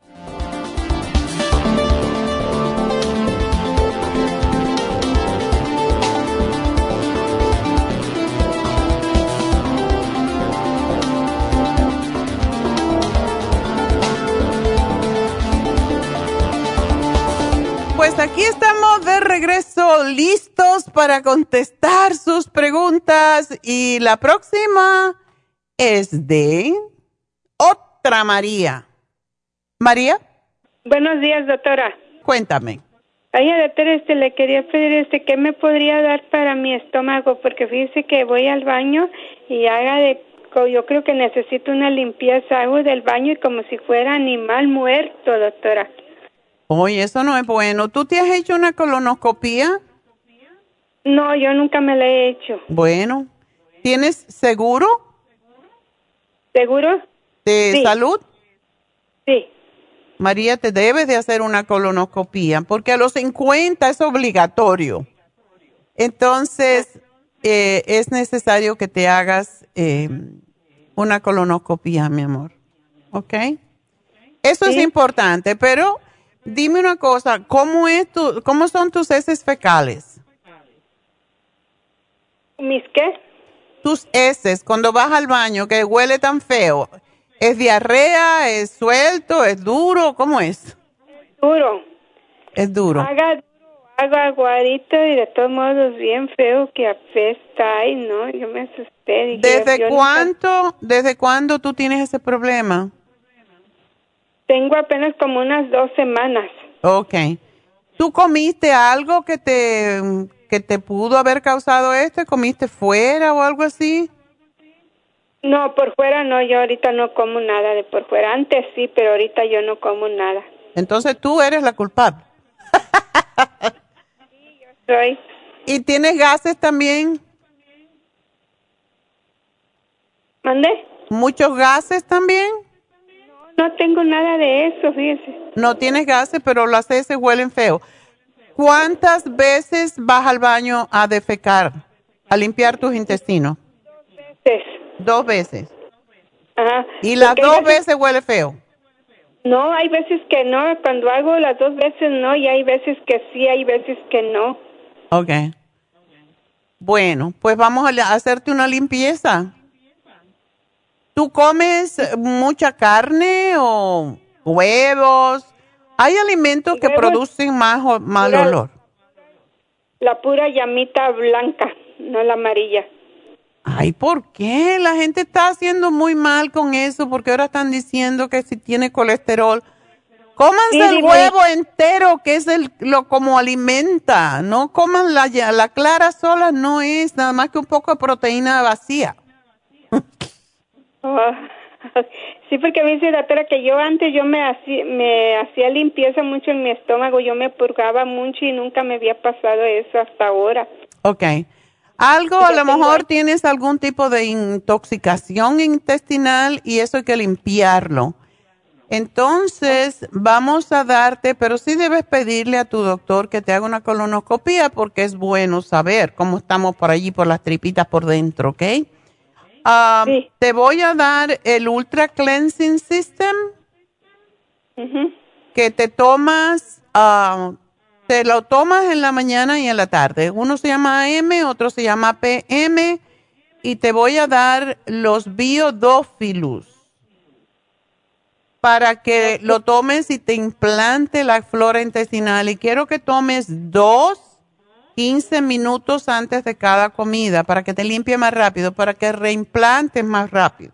Pues aquí estamos de regreso, listos para contestar sus preguntas. Y la próxima es de otra María. ¿María? Buenos días, doctora. Cuéntame. Ay, doctora, este, le quería pedir, este, ¿qué me podría dar para mi estómago? Porque fíjese que voy al baño y haga de... Yo creo que necesito una limpieza, hago del baño y como si fuera animal muerto, doctora. Oye, eso no es bueno. ¿Tú te has hecho una colonoscopía? No, yo nunca me la he hecho. Bueno, ¿tienes seguro? ¿Seguro? ¿De sí. salud? Sí. María, te debes de hacer una colonoscopía porque a los cincuenta es obligatorio. Entonces, eh, es necesario que te hagas eh, una colonoscopia, mi amor. ¿Ok? Eso sí es importante, pero dime una cosa, ¿cómo es tu, cómo son tus heces fecales? ¿Mis qué? Tus heces, cuando vas al baño, que huele tan feo. ¿Es diarrea? ¿Es suelto? ¿Es duro? ¿Cómo es? Duro. Es duro. Haga, haga aguadito y de todos modos bien feo que apesta. Ay, no, yo me asusté. Dije, ¿Desde yo cuánto, nunca... desde cuándo tú tienes ese problema? Tengo apenas como unas dos semanas. Ok. ¿Tú comiste algo que te, que te pudo haber causado esto? ¿Comiste fuera o algo así? No, por fuera no. Yo ahorita no como nada de por fuera. Antes sí, pero ahorita yo no como nada. Entonces tú eres la culpable. Sí, yo soy. ¿Y tienes gases también? ¿Mande? ¿Muchos gases también? No tengo nada de eso, fíjese. No tienes gases, pero las heces huelen feo. ¿Cuántas veces vas al baño a defecar, a limpiar tus intestinos? Dos veces. Dos veces. Ajá. ¿Y las Porque hay dos veces- veces huele feo? No, hay veces que no. Cuando hago las dos veces no, y hay veces que sí, hay veces que no. Ok. Bueno, pues vamos a le- a hacerte una limpieza. ¿Tú comes mucha carne o huevos? Hay alimentos que Huevos, producen más o- mal pura- olor. La pura llamita blanca, no la amarilla. Ay, ¿por qué? La gente está haciendo muy mal con eso porque ahora están diciendo que si tiene colesterol. Cómanse Sí, el dime. huevo entero, que es el, lo como alimenta. No coman la, ya- la clara sola, no es nada más que un poco de proteína vacía. Oh, sí, porque me dice la doctora que yo antes yo me hacía, me hacía limpieza mucho en mi estómago, yo me purgaba mucho y nunca me había pasado eso hasta ahora. Ok. Algo, Ya a lo tengo- mejor tienes algún tipo de intoxicación intestinal y eso hay que limpiarlo. Entonces, vamos a darte, pero sí debes pedirle a tu doctor que te haga una colonoscopia porque es bueno saber cómo estamos por allí, por las tripitas por dentro, ¿ok? Ah, Sí. Te voy a dar el Ultra Cleansing System Ujú. que te tomas, ah, te lo tomas en la mañana y en la tarde. Uno se llama A M, otro se llama P M y te voy a dar los Biodófilus para que lo tomes y te implante la flora intestinal. Y quiero que tomes dos, quince minutos antes de cada comida para que te limpie más rápido, para que reimplantes más rápido.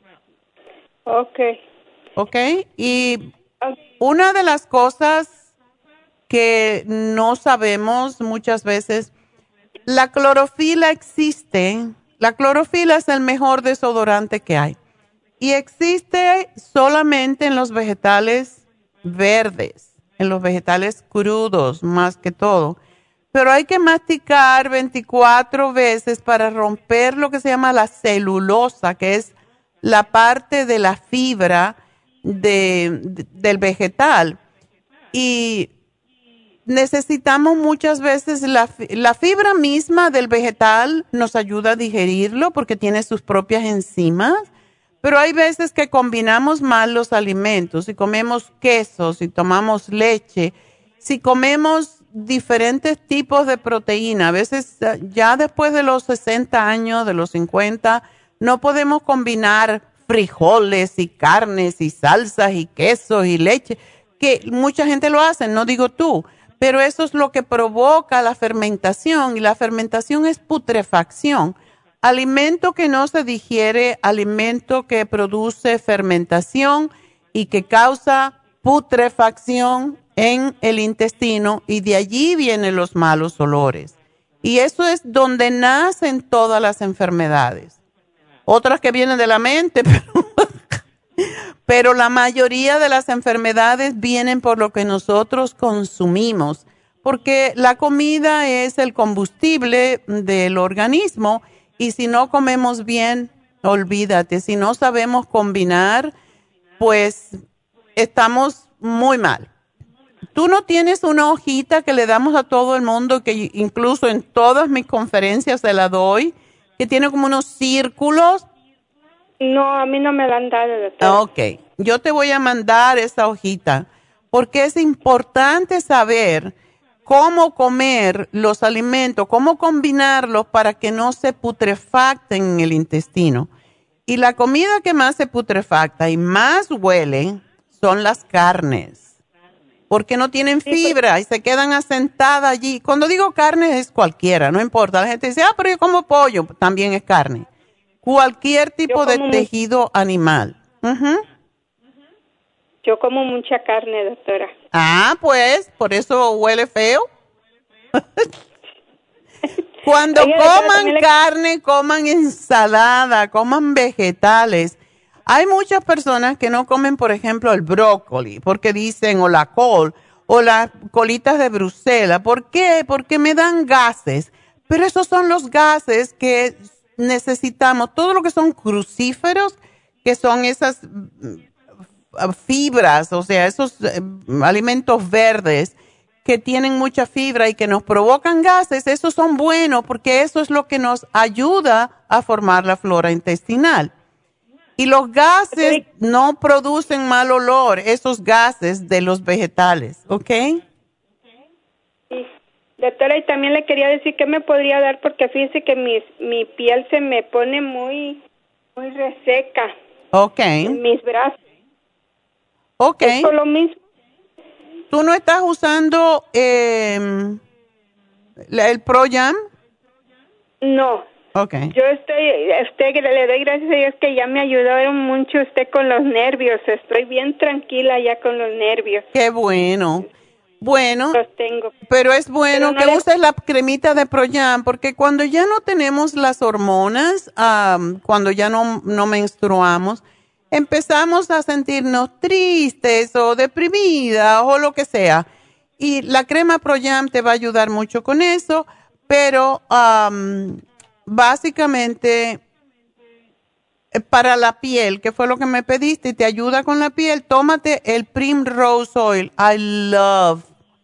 Ok. ¿Ok? Y una de las cosas que no sabemos muchas veces, la clorofila existe. La clorofila es el mejor desodorante que hay. Y existe solamente en los vegetales verdes, en los vegetales crudos más que todo. Pero hay que masticar veinticuatro veces para romper lo que se llama la celulosa, que es la parte de la fibra de, de- del vegetal. Y necesitamos muchas veces la, fi- la fibra misma del vegetal nos ayuda a digerirlo porque tiene sus propias enzimas. Pero hay veces que combinamos mal los alimentos. Si comemos quesos, si tomamos leche, si comemos diferentes tipos de proteína, a veces eh, ya después de los sesenta años, de los cincuenta, no podemos combinar frijoles y carnes y salsas y quesos y leche, que mucha gente lo hace, no digo tú, pero eso es lo que provoca la fermentación y la fermentación es putrefacción. Alimento que no se digiere, alimento que produce fermentación y que causa putrefacción en el intestino y de allí vienen los malos olores. Y eso es donde nacen todas las enfermedades. Otras que vienen de la mente, pero, pero la mayoría de las enfermedades vienen por lo que nosotros consumimos, porque la comida es el combustible del organismo. Y si no comemos bien, olvídate, si no sabemos combinar, pues estamos muy mal. tú no tienes una hojita que le damos a todo el mundo, que incluso en todas mis conferencias se la doy, que tiene como unos círculos. No, a mí no me la han dado, doctora. Ok, yo te voy a mandar esa hojita, porque es importante saber cómo comer los alimentos, cómo combinarlos para que no se putrefacten en el intestino. Y la comida que más se putrefacta y más huele son las carnes, porque no tienen fibra y se quedan asentadas allí. Cuando digo carne es cualquiera, no importa. La gente dice, ah, pero yo como pollo, también es carne. Cualquier tipo de tejido animal. Uh-huh. Yo como mucha carne, doctora. Ah, pues, por eso huele feo. Cuando Oye, coman le... carne, coman ensalada, coman vegetales. Hay muchas personas que no comen, por ejemplo, el brócoli, porque dicen, o la col, o las colitas de Bruselas. ¿Por qué? Porque me dan gases. Pero esos son los gases que necesitamos. Todo lo que son crucíferos, que son esas fibras, o sea, esos eh, alimentos verdes que tienen mucha fibra y que nos provocan gases, esos son buenos porque eso es lo que nos ayuda a formar la flora intestinal. Y los gases no producen mal olor, esos gases de los vegetales, ¿ok? Sí. Doctora, y también le quería decir que me podría dar, porque fíjese que mis, mi piel se me pone muy, muy reseca. Ok. En mis brazos. Ok. ¿Es por lo mismo? ¿Tú no estás usando eh, el Pro-Jam? No. Okay. Yo estoy, usted, le doy gracias a Dios que ya me ayudaron mucho usted con los nervios. Estoy bien tranquila ya con los nervios. Qué bueno. Bueno, los tengo. Pero es bueno pero no que le... uses la cremita de Pro-Jam, porque cuando ya no tenemos las hormonas, um, cuando ya no, no menstruamos, empezamos a sentirnos tristes o deprimidas o lo que sea. Y la crema Pro-Jam te va a ayudar mucho con eso, pero um, básicamente para la piel, que fue lo que me pediste y te ayuda con la piel, tómate el Primrose Oil. I love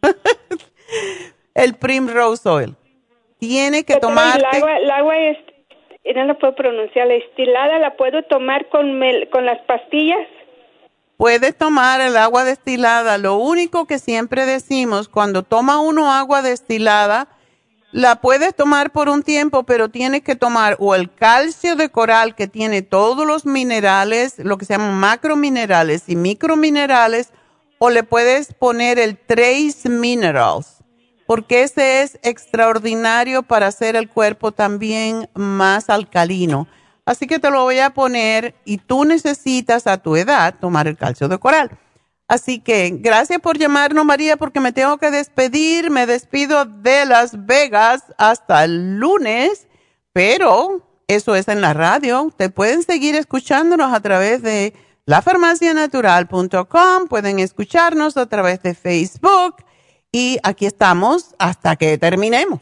el Primrose Oil. Tiene que tomarte... El agua, el agua es... no la puedo pronunciar, la destilada, ¿la puedo tomar con, mel, con las pastillas? Puedes tomar el agua destilada. Lo único que siempre decimos, cuando toma uno agua destilada, la puedes tomar por un tiempo, pero tienes que tomar o el calcio de coral, que tiene todos los minerales, lo que se llaman macrominerales y microminerales, o le puedes poner el Trace Minerals, porque ese es extraordinario para hacer el cuerpo también más alcalino. Así que te lo voy a poner y tú necesitas a tu edad tomar el calcio de coral. Así que gracias por llamarnos, María, porque me tengo que despedir. Me despido de Las Vegas hasta el lunes, pero eso es en la radio. Te pueden seguir escuchándonos a través de la farmacia natural punto com, pueden escucharnos a través de Facebook y aquí estamos hasta que terminemos.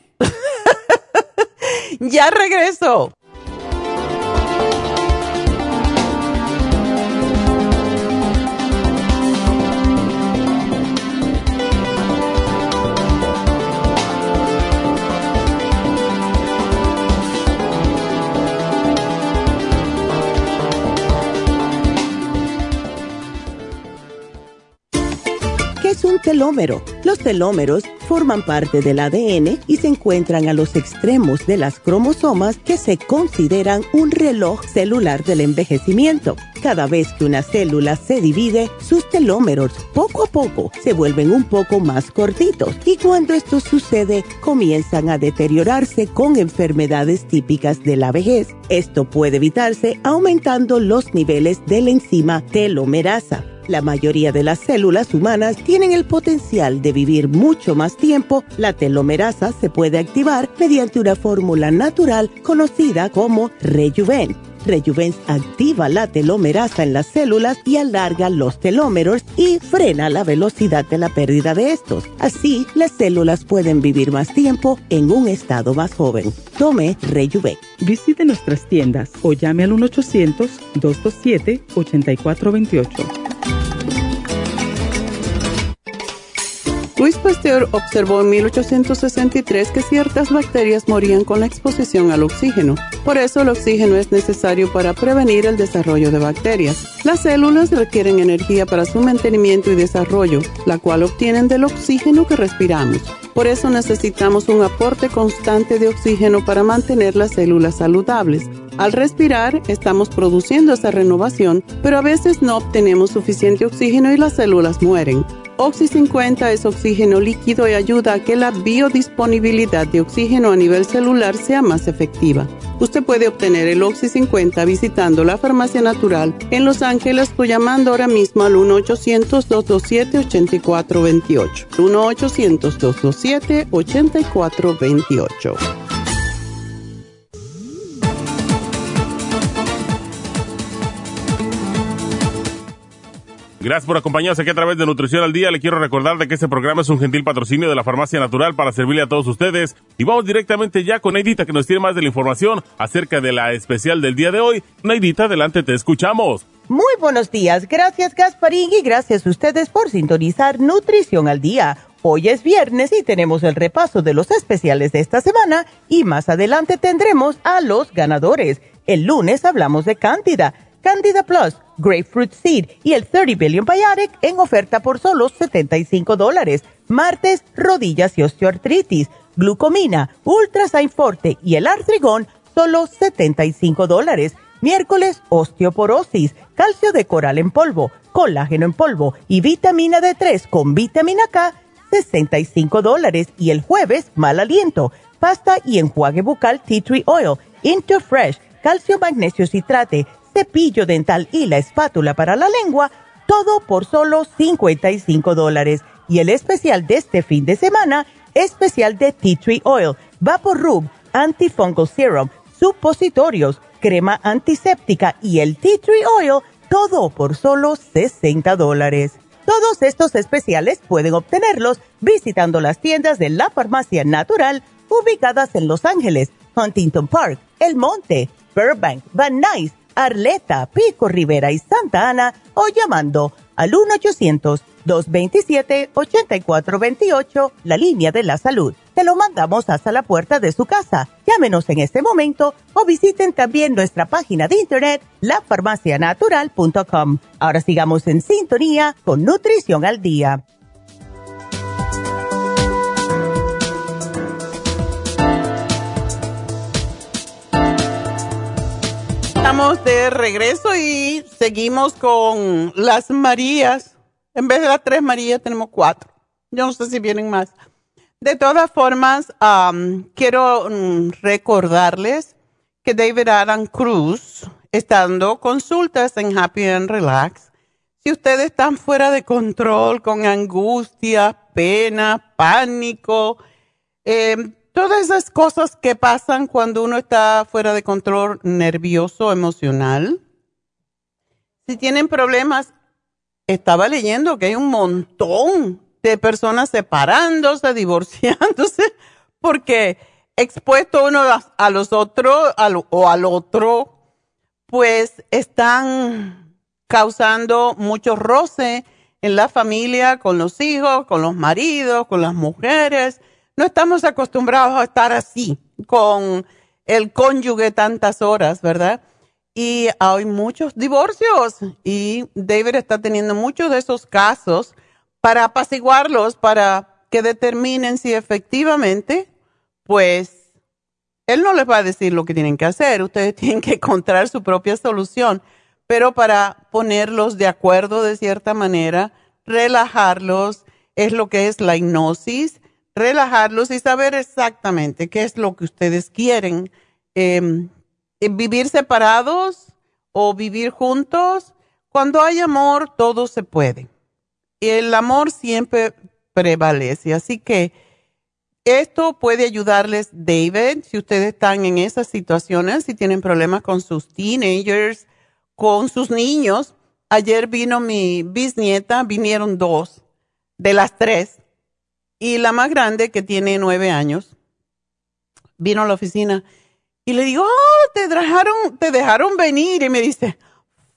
Ya regreso. Es un telómero. Los telómeros forman parte del A D N y se encuentran a los extremos de las cromosomas que se consideran un reloj celular del envejecimiento. Cada vez que una célula se divide, sus telómeros poco a poco se vuelven un poco más cortitos y cuando esto sucede comienzan a deteriorarse con enfermedades típicas de la vejez. Esto puede evitarse aumentando los niveles de la enzima telomerasa. La mayoría de las células humanas tienen el potencial de vivir mucho más tiempo. La telomerasa se puede activar mediante una fórmula natural conocida como Rejuven. Rejuven activa la telomerasa en las células y alarga los telómeros y frena la velocidad de la pérdida de estos. Así, las células pueden vivir más tiempo en un estado más joven. Tome Rejuven. Visite nuestras tiendas o llame al uno ochocientos, dos dos siete, ocho cuatro dos ocho. Louis Pasteur observó en mil ochocientos sesenta y tres que ciertas bacterias morían con la exposición al oxígeno. Por eso el oxígeno es necesario para prevenir el desarrollo de bacterias. Las células requieren energía para su mantenimiento y desarrollo, la cual obtienen del oxígeno que respiramos. Por eso necesitamos un aporte constante de oxígeno para mantener las células saludables. Al respirar, estamos produciendo esa renovación, pero a veces no obtenemos suficiente oxígeno y las células mueren. Oxy cincuenta es oxígeno líquido y ayuda a que la biodisponibilidad de oxígeno a nivel celular sea más efectiva. Usted puede obtener el Oxy cincuenta visitando la Farmacia Natural en Los Ángeles o llamando ahora mismo al uno ochocientos, dos dos siete, ocho cuatro dos ocho. uno ochocientos, dos dos siete, ocho cuatro dos ocho. Gracias por acompañarnos aquí a través de Nutrición al Día. Le quiero recordar de que este programa es un gentil patrocinio de la Farmacia Natural para servirle a todos ustedes. Y vamos directamente ya con Neidita, que nos tiene más de la información acerca de la especial del día de hoy. Neidita, adelante, te escuchamos. Muy buenos días. Gracias, Gasparín, y gracias a ustedes por sintonizar Nutrición al Día. Hoy es viernes y tenemos el repaso de los especiales de esta semana y más adelante tendremos a los ganadores. El lunes hablamos de Cándida, Candida Plus, Grapefruit Seed y el thirty billion Biotic en oferta por solo setenta y cinco dólares. Martes, rodillas y osteoartritis, glucomina, Ultrasign Forte y el Artrigón, solo setenta y cinco dólares. Miércoles, osteoporosis, calcio de coral en polvo, colágeno en polvo y vitamina D tres con vitamina K, sesenta y cinco dólares. Y el jueves, mal aliento, pasta y enjuague bucal Tea Tree Oil, Interfresh, calcio magnesio citrate, cepillo dental y la espátula para la lengua, todo por solo cincuenta y cinco dólares. Y el especial de este fin de semana, especial de Tea Tree Oil, Vaporub, Antifungal Serum, supositorios, crema antiséptica y el Tea Tree Oil, todo por solo sesenta dólares. Todos estos especiales pueden obtenerlos visitando las tiendas de la Farmacia Natural ubicadas en Los Ángeles, Huntington Park, El Monte, Burbank, Van Nuys, Arleta, Pico Rivera y Santa Ana o llamando al uno ochocientos, dos veintisiete, ochenta y cuatro veintiocho, la línea de la salud. Te lo mandamos hasta la puerta de su casa. Llámenos en este momento o visiten también nuestra página de internet, la farmacia natural punto com. Ahora sigamos en sintonía con Nutrición al Día. Estamos de regreso y seguimos con las Marías. En vez de las tres Marías tenemos cuatro. Yo no sé si vienen más. De todas formas, um, quiero um, recordarles que David Adam Cruz está dando consultas en Happy and Relax. Si ustedes están fuera de control con angustia, pena, pánico, eh, todas esas cosas que pasan cuando uno está fuera de control nervioso, emocional. Si tienen problemas, estaba leyendo que hay un montón de personas separándose, divorciándose, porque expuesto uno a los otros al, o al otro, pues están causando mucho roce en la familia, con los hijos, con los maridos, con las mujeres. No estamos acostumbrados a estar así, con el cónyuge tantas horas, ¿verdad? Y hay muchos divorcios y David está teniendo muchos de esos casos para apaciguarlos, para que determinen si efectivamente, pues, él no les va a decir lo que tienen que hacer. Ustedes tienen que encontrar su propia solución, pero para ponerlos de acuerdo de cierta manera, relajarlos, es lo que es la hipnosis, relajarlos y saber exactamente qué es lo que ustedes quieren. Eh, vivir separados o vivir juntos. Cuando hay amor, todo se puede. Y el amor siempre prevalece. Así que esto puede ayudarles, David, si ustedes están en esas situaciones, si tienen problemas con sus teenagers, con sus niños. Ayer vino mi bisnieta, vinieron dos de las tres. Y la más grande, que tiene nueve años, vino a la oficina y le digo, oh, te dejaron, te dejaron venir. Y me dice,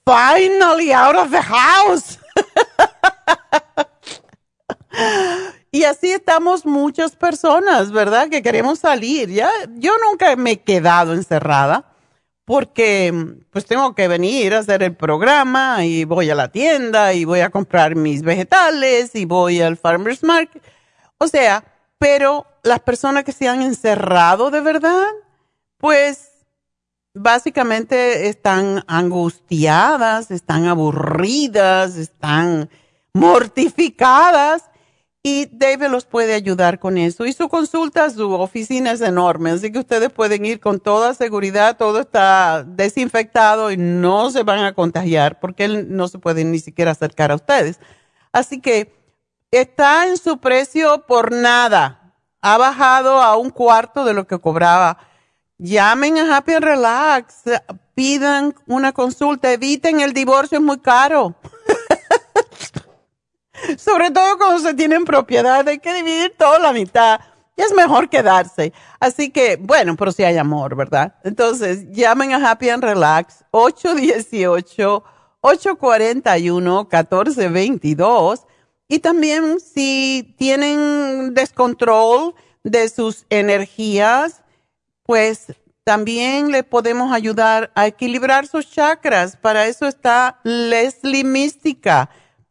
finally out of the house. Y así estamos muchas personas, ¿verdad? Que queremos salir. Ya, yo nunca me he quedado encerrada porque pues tengo que venir a hacer el programa y voy a la tienda y voy a comprar mis vegetales y voy al Farmer's Market. O sea, pero las personas que se han encerrado de verdad, pues básicamente están angustiadas, están aburridas, están mortificadas. Y David los puede ayudar con eso. Y su consulta, su oficina es enorme, así que ustedes pueden ir con toda seguridad, todo está desinfectado y no se van a contagiar porque él no se puede ni siquiera acercar a ustedes. Así que está en su precio por nada. Ha bajado a un cuarto de lo que cobraba. Llamen a Happy and Relax, pidan una consulta, eviten el divorcio, es muy caro. Sobre todo cuando se tienen propiedad, hay que dividir todo a la mitad y es mejor quedarse. Así que, bueno, pero si hay amor, ¿verdad? Entonces, llamen a Happy and Relax, ocho uno ocho, ocho cuatro uno, uno cuatro dos dos. Y también si tienen descontrol de sus energías, pues también le podemos ayudar a equilibrar sus chakras. Para eso está Leslie Mística.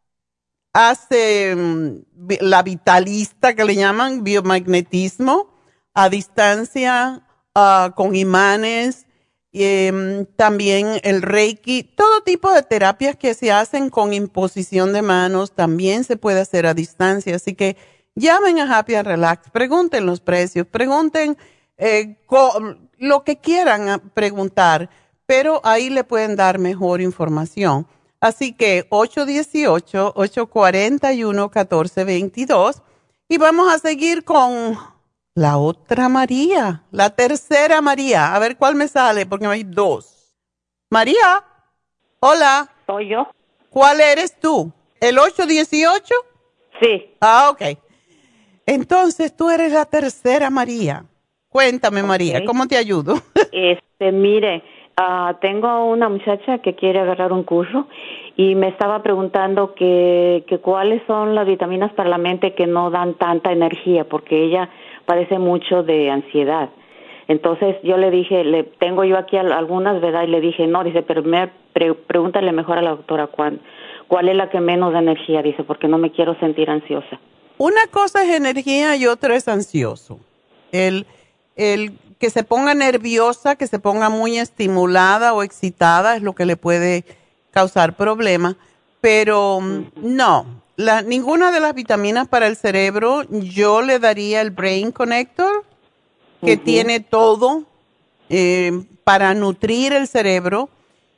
Hace um, la vitalista que le llaman biomagnetismo a distancia, uh, con imanes, y, um, también el Reiki, todo tipo de terapias que se hacen con imposición de manos también se puede hacer a distancia. Así que llamen a Happy and Relax, pregunten los precios, pregunten eh, lo que quieran preguntar, pero ahí le pueden dar mejor información. Así que ocho uno ocho, ocho cuatro uno, uno cuatro dos dos. Y vamos a seguir con la otra María, la tercera María. A ver cuál me sale, porque hay dos. María, hola. ¿Soy yo? ¿Cuál eres tú? ¿El ocho dieciocho? Sí. Ah, ok. Entonces tú eres la tercera María. Cuéntame, okay. María, ¿cómo te ayudo? Este, mire... Uh, tengo una muchacha que quiere agarrar un curso y me estaba preguntando que, que cuáles son las vitaminas para la mente que no dan tanta energía, porque ella padece mucho de ansiedad. Entonces yo le dije, le tengo yo aquí algunas, ¿verdad? Y le dije, no, dice, pero me, pre, pregúntale mejor a la doctora cuál, cuál es la que menos da energía, dice, porque no me quiero sentir ansiosa. Una cosa es energía y otra es ansioso. El, el que se ponga nerviosa, que se ponga muy estimulada o excitada es lo que le puede causar problemas, pero uh-huh. no, la, ninguna de las vitaminas para el cerebro. Yo le daría el Brain Connector, que uh-huh. tiene todo eh, para nutrir el cerebro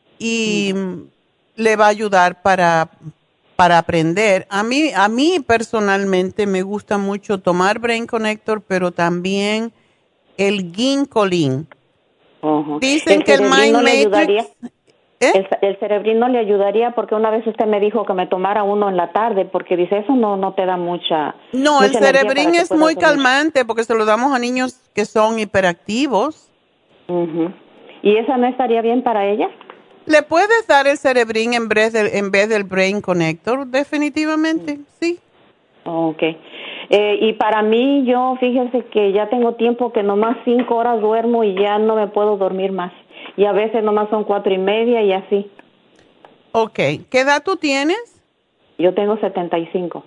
y uh-huh. le va a ayudar para, para aprender. A mí, a mí personalmente me gusta mucho tomar Brain Connector, pero también el Ginkolin. Uh-huh. Dicen ¿El que el Mind no Matrix... ¿Eh? El, el cerebrino le ayudaría, porque una vez usted me dijo que me tomara uno en la tarde, porque dice, eso no no te da mucha... No, mucha el cerebrín es muy dormir. calmante, porque se lo damos a niños que son hiperactivos. Uh-huh. ¿Y esa no estaría bien para ella? ¿Le puedes dar el cerebrín en vez, de, en vez del Brain Connector? Definitivamente, uh-huh. sí. Ok. Eh, y para mí, yo fíjese que ya tengo tiempo que nomás cinco horas duermo y ya no me puedo dormir más. Y a veces nomás son cuatro y media y así. Ok. ¿Qué edad tú tienes? Yo tengo setenta y cinco.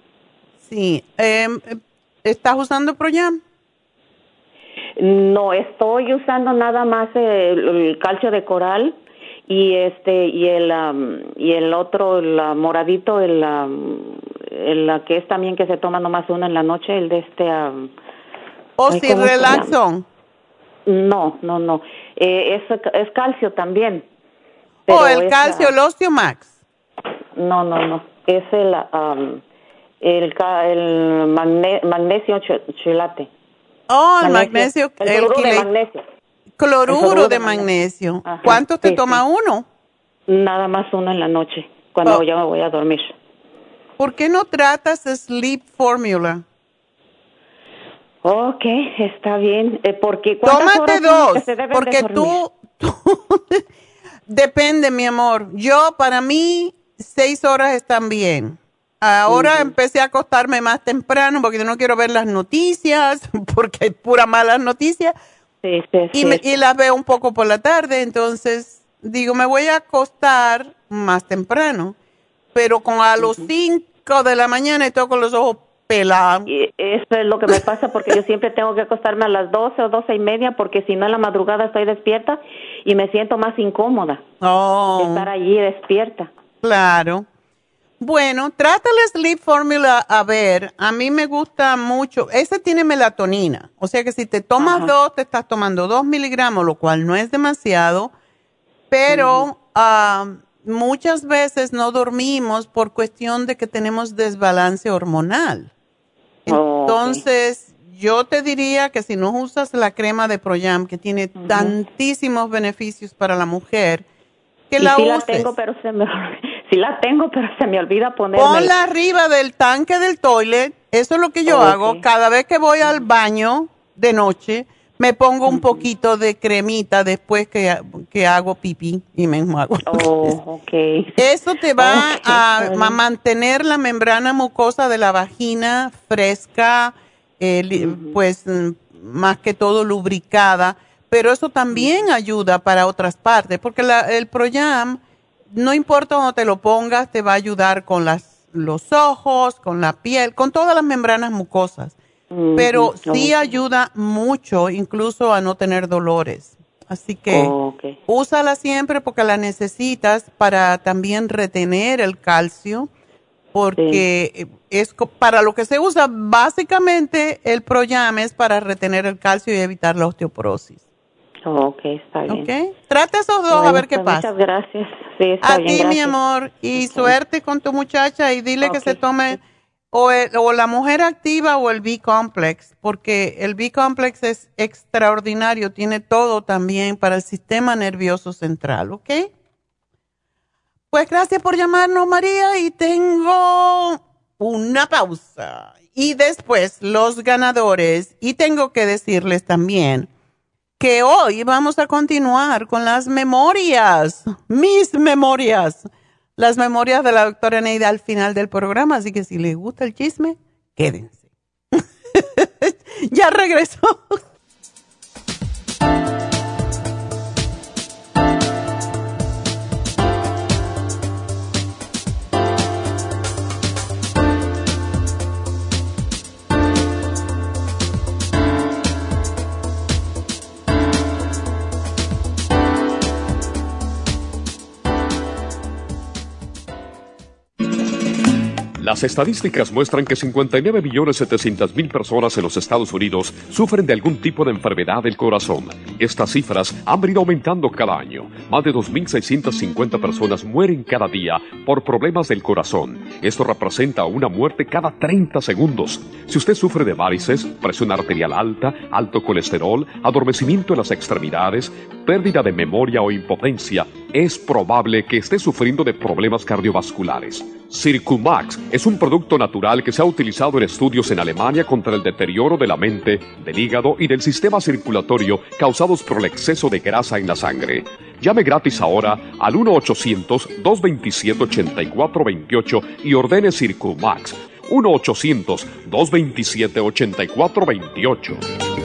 Sí. Eh, ¿Estás usando Proyam? No, estoy usando nada más el, el calcio de coral y este y el um, y el otro, el uh, moradito, el... Um, la que es también que se toma nomás una en la noche, el de este... Um, ¿O si relaxon? No, no, no. Eh, es, es calcio también. ¿O oh, el calcio, el Osteomax? No, no, no. Es el, um, el, el magne, magnesio chelate. Oh, el magnesio. magnesio el cloruro de magnesio. Cloruro de magnesio. Ajá, ¿cuántos te sí, toma sí. uno? Nada más uno en la noche, cuando oh. ya me voy a dormir. ¿Por qué no tratas Sleep Formula? Ok, está bien. Eh, porque tómate dos, porque tú, tú depende, mi amor. Yo, para mí, seis horas están bien. Ahora Ujú. empecé a acostarme más temprano porque no quiero ver las noticias, porque hay pura malas noticias. Sí, sí, y, me- y las veo un poco por la tarde, entonces digo, me voy a acostar más temprano. Pero con a los cinco de la mañana estoy con los ojos pelados. Y eso es lo que me pasa porque yo siempre tengo que acostarme a las doce o doce y media porque si no en la madrugada estoy despierta y me siento más incómoda Oh. de estar allí despierta. Claro. Bueno, trata el Sleep Formula a ver. A mí me gusta mucho. Ese tiene melatonina. O sea que si te tomas Ajá. dos, te estás tomando dos miligramos, lo cual no es demasiado. Pero ah, muchas veces no dormimos por cuestión de que tenemos desbalance hormonal. Oh, Entonces, yo te diría que si no usas la crema de Proyam, que tiene tantísimos beneficios para la mujer, que y la sí uses. la tengo, pero se me sí la tengo, pero se me olvida ponerme. Ponla arriba del tanque del toilet. Eso es lo que yo Oh, hago. ok. Cada vez que voy al baño de noche, me pongo un poquito de cremita después que, que hago pipí y me enjuago. Oh, okay. Eso te va Ok, a, está bien. a mantener la membrana mucosa de la vagina fresca, eh, li- pues mm, más que todo lubricada, pero eso también ayuda para otras partes, porque la- el Proyam, no importa dónde te lo pongas, te va a ayudar con las, los ojos, con la piel, con todas las membranas mucosas, pero sí ayuda mucho incluso a no tener dolores. Así que Oh, ok. úsala siempre porque la necesitas para también retener el calcio, porque es co- para lo que se usa básicamente el Proyam es para retener el calcio y evitar la osteoporosis. Oh, ok, está bien. ¿Ok? Trata esos dos a Bueno, ver qué pues pasa. Muchas gracias. Sí, está A bien, ti, mi gracias. amor, y suerte con tu muchacha y dile que Ok. se tome o, el- o la mujer activa o el B-Complex, porque el B-Complex es extraordinario, tiene todo también para el sistema nervioso central, ¿ok? Pues gracias por llamarnos, María, y tengo una pausa. Y después los ganadores, y tengo que decirles también que hoy vamos a continuar con las memorias, mis memorias, las memorias de la doctora Neida al final del programa, así que si les gusta el chisme, quédense. Ya regresó. Las estadísticas muestran que cincuenta y nueve millones setecientas mil personas en los Estados Unidos sufren de algún tipo de enfermedad del corazón. Estas cifras han venido aumentando cada año. Más de dos mil seiscientas cincuenta personas mueren cada día por problemas del corazón. Esto representa una muerte cada treinta segundos. Si usted sufre de varices, presión arterial alta, alto colesterol, adormecimiento en las extremidades, pérdida de memoria o impotencia, es probable que esté sufriendo de problemas cardiovasculares. Circumax es un producto natural que se ha utilizado en estudios en Alemania contra el deterioro de la mente, del hígado y del sistema circulatorio causados por el exceso de grasa en la sangre. Llame gratis ahora al uno ochocientos, dos veintisiete, ochenta y cuatro veintiocho y ordene Circumax. uno ochocientos, dos veintisiete, ochenta y cuatro veintiocho.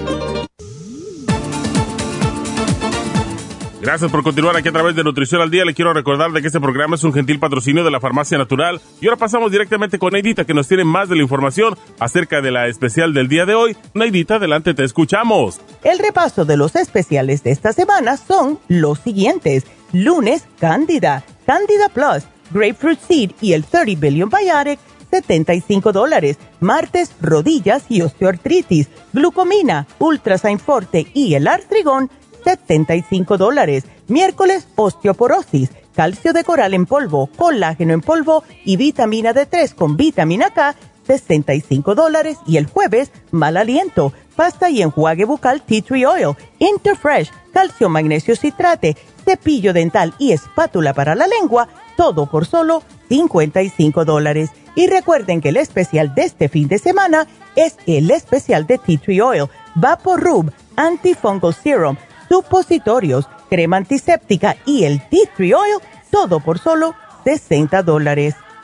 Gracias por continuar aquí a través de Nutrición al Día. Le quiero recordar de que este programa es un gentil patrocinio de la Farmacia Natural. Y ahora pasamos directamente con Neidita, que nos tiene más de la información acerca de la especial del día de hoy. Neidita, adelante, te escuchamos. El repaso de los especiales de esta semana son los siguientes. Lunes, Cándida, Cándida Plus, Grapefruit Seed y el treinta Billion Biotic, setenta y cinco dólares. Martes, rodillas y osteoartritis, glucomina, Ultrasign Forte y el artrigón, setenta y cinco dólares. Miércoles, osteoporosis, calcio de coral en polvo, colágeno en polvo y vitamina D tres con vitamina K, sesenta y cinco dólares. Y el jueves, mal aliento, pasta y enjuague bucal Tea Tree Oil, Interfresh, calcio magnesio citrate, cepillo dental y espátula para la lengua, todo por solo cincuenta y cinco dólares. Y recuerden que el especial de este fin de semana es el especial de Tea Tree Oil, VapoRub, Antifungal Serum, supositorios, crema antiséptica y el Tea Tree Oil, todo por solo sesenta dólares.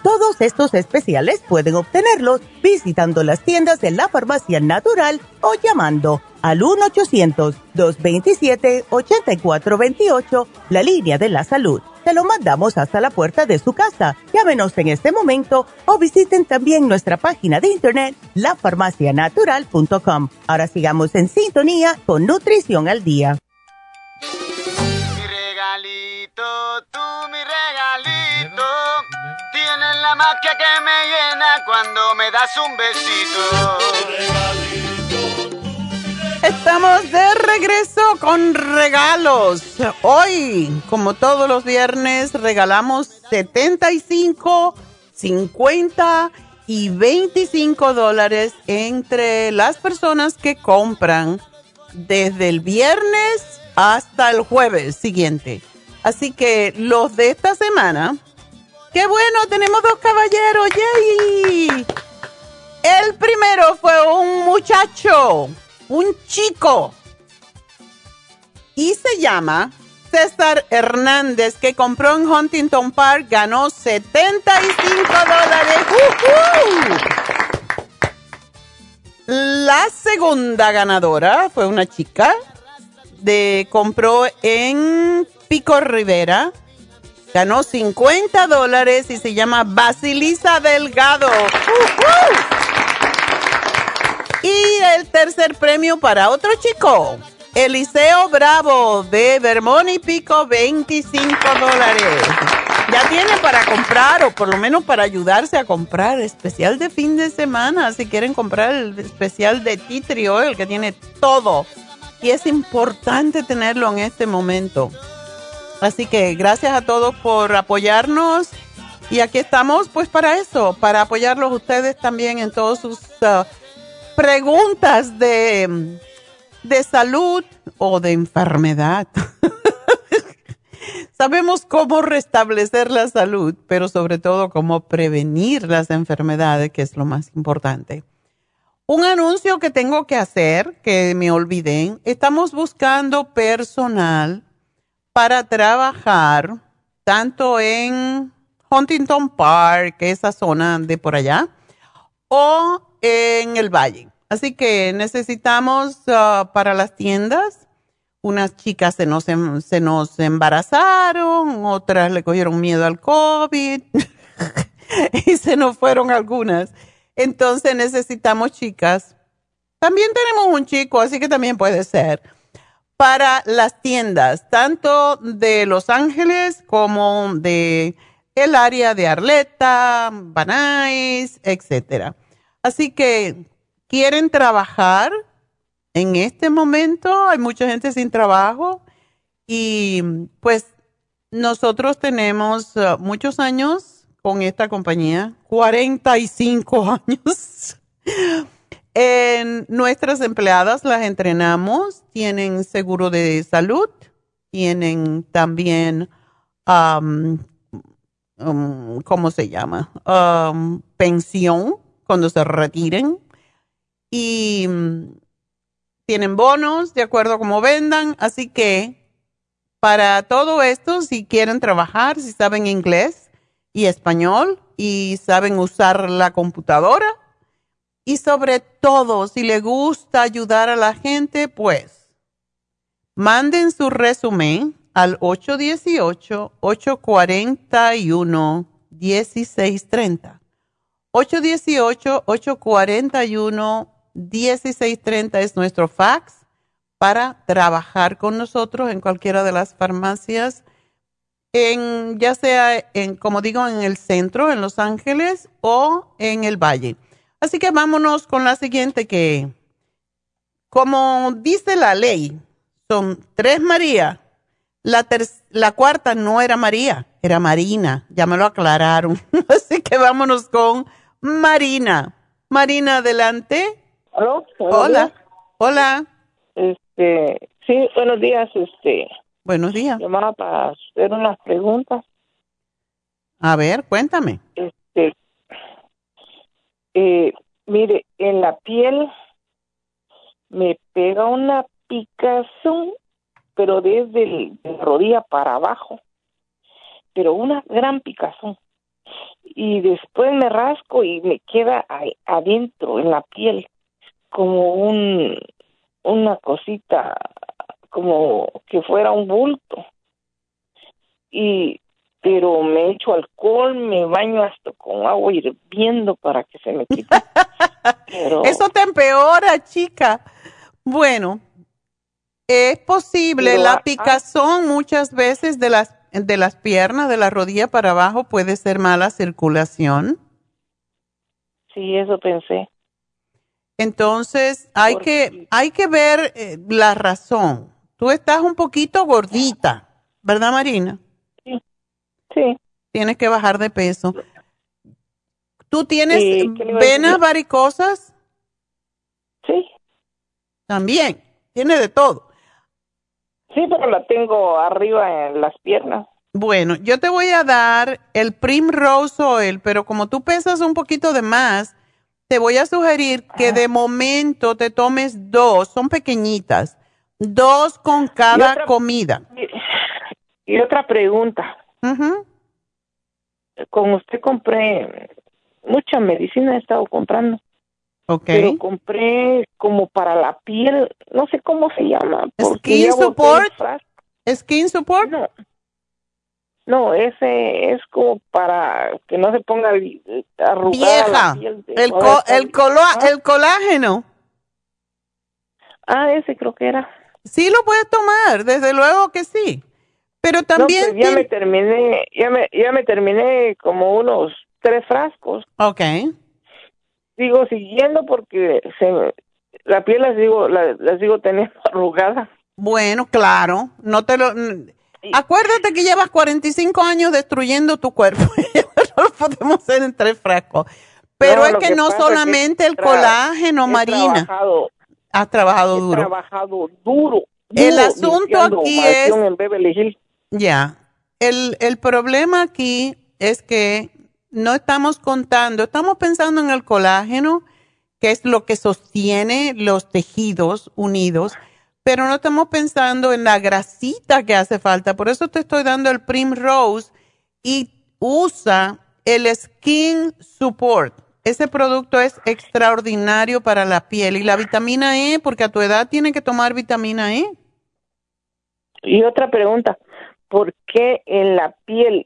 Todos estos especiales pueden obtenerlos visitando las tiendas de la Farmacia Natural o llamando al uno ochocientos, dos veintisiete, ochenta y cuatro veintiocho, la línea de la salud. Se lo mandamos hasta la puerta de su casa. Llámenos en este momento o visiten también nuestra página de internet, la farmacia natural punto com. Ahora sigamos en sintonía con Nutrición al Día. Mi regalito, tú mi regalito, tienes la magia que me llena cuando me das un besito. Mi regalito. Estamos de regreso con regalos. Hoy, como todos los viernes, regalamos setenta y cinco, cincuenta y veinticinco dólares entre las personas que compran desde el viernes hasta el jueves siguiente. Así que los de esta semana, ¡qué bueno! Tenemos dos caballeros. ¡Yay! El primero fue un muchacho. Un chico, y se llama César Hernández, que compró en Huntington Park, ganó setenta y cinco dólares. ¡Uh-huh! La segunda ganadora fue una chica, de compró en Pico Rivera, ganó cincuenta dólares y se llama Basilisa Delgado. ¡Uh-huh! Y el tercer premio para otro chico, Eliseo Bravo de Vermont y Pico, veinticinco dólares. Ya tiene para comprar, o por lo menos para ayudarse a comprar, especial de fin de semana, si quieren comprar el especial de Tea Tree Oil, que tiene todo. Y es importante tenerlo en este momento. Así que gracias a todos por apoyarnos. Y aquí estamos pues para eso, para apoyarlos ustedes también en todos sus... Uh, preguntas de, de salud o de enfermedad. Sabemos cómo restablecer la salud, pero sobre todo cómo prevenir las enfermedades, que es lo más importante. Un anuncio que tengo que hacer, que me olvidé, estamos buscando personal para trabajar tanto en Huntington Park, esa zona de por allá, o en el Valle. Así que necesitamos uh, para las tiendas, unas chicas se nos, em, se nos embarazaron, otras le cogieron miedo al COVID y se nos fueron algunas. Entonces necesitamos chicas. También tenemos un chico, así que también puede ser. Para las tiendas, tanto de Los Ángeles como de el área de Arleta, Van Nuys, etcétera. Así que, ¿quieren trabajar en este momento? Hay mucha gente sin trabajo y pues nosotros tenemos uh, muchos años con esta compañía, cuarenta y cinco años. En nuestras empleadas las entrenamos, tienen seguro de salud, tienen también, um, um, ¿cómo se llama? Um, pensión. Cuando se retiren, y um, tienen bonos de acuerdo a cómo vendan. Así que para todo esto, si quieren trabajar, si saben inglés y español y saben usar la computadora, y sobre todo si les gusta ayudar a la gente, pues manden su resumen al ocho uno ocho, ocho cuatro uno, uno seis tres cero. ocho uno ocho, ocho cuatro uno, uno seis tres cero es nuestro fax para trabajar con nosotros en cualquiera de las farmacias, en, ya sea, en, como digo, en el centro, en Los Ángeles o en el Valle. Así que vámonos con la siguiente, que como dice la ley, son tres María. La, ter- la cuarta no era María, era Marina. Ya me lo aclararon. Así que vámonos con Marina. Marina, adelante. ¿Aló? Hola. Días. Hola. Este, sí, buenos días. Este, buenos días. Llamaba para hacer unas preguntas. A ver, cuéntame. Este, eh, mire, en la piel me pega una picazón, pero desde el, de la rodilla para abajo, pero una gran picazón. y después me rasco y me queda ahí, adentro en la piel como un una cosita, como que fuera un bulto. Y pero me echo alcohol, me baño hasta con agua hirviendo para que se me quite. Pero... Eso te empeora, chica. Bueno, es posible, Pero, la ah, picazón muchas veces de las, de las piernas, de la rodilla para abajo, puede ser mala circulación. Sí, eso pensé. Entonces, hay que, hay que ver eh, la razón. Tú estás un poquito gordita, ¿verdad, Marina? Sí. Sí. Tienes que bajar de peso. ¿Tú tienes Sí, ¿qué le iba a venas decir? varicosas? Sí. También, tiene de todo. Sí, pero la tengo arriba en las piernas. Bueno, yo te voy a dar el Primrose Oil, pero como tú pesas un poquito de más, te voy a sugerir que de momento te tomes dos, son pequeñitas, dos con cada Y otra- comida. Y otra pregunta. Ujú. Con usted compré mucha medicina, he estado comprando. Ok. Pero compré como para la piel, no sé cómo se llama. porque Skin ya boté el Support. frasco. Skin Support. No. No, ese es como para que no se ponga arrugada Vieja. la piel. de El, toda co- esta- el, colo- Ah, el colágeno. Ah, ese creo que era. Sí lo puedes tomar, desde luego que sí. Pero No, también... pues ya tien- me terminé, ya me, ya me terminé como unos tres frascos. Ok. Sigo siguiendo porque se me- la piel la sigo, la, la sigo teniendo arrugada. Bueno, claro. No te lo... n- Acuérdate que llevas cuarenta y cinco años destruyendo tu cuerpo. No lo podemos hacer en tres frascos. Pero No, es lo que que no pasa es solamente que el tra- colágeno, he Marina. trabajado- Has trabajado He duro. trabajado duro. El duro asunto limpiando aquí mansión es- en Beverly Hills. Ya. El, el problema aquí es que no estamos contando, estamos pensando en el colágeno, que es lo que sostiene los tejidos unidos, pero no estamos pensando en la grasita que hace falta. Por eso te estoy dando el Primrose y usa el Skin Support. Ese producto es extraordinario para la piel. Y la vitamina E, porque a tu edad tiene que tomar vitamina E. Y otra pregunta, ¿por qué en la piel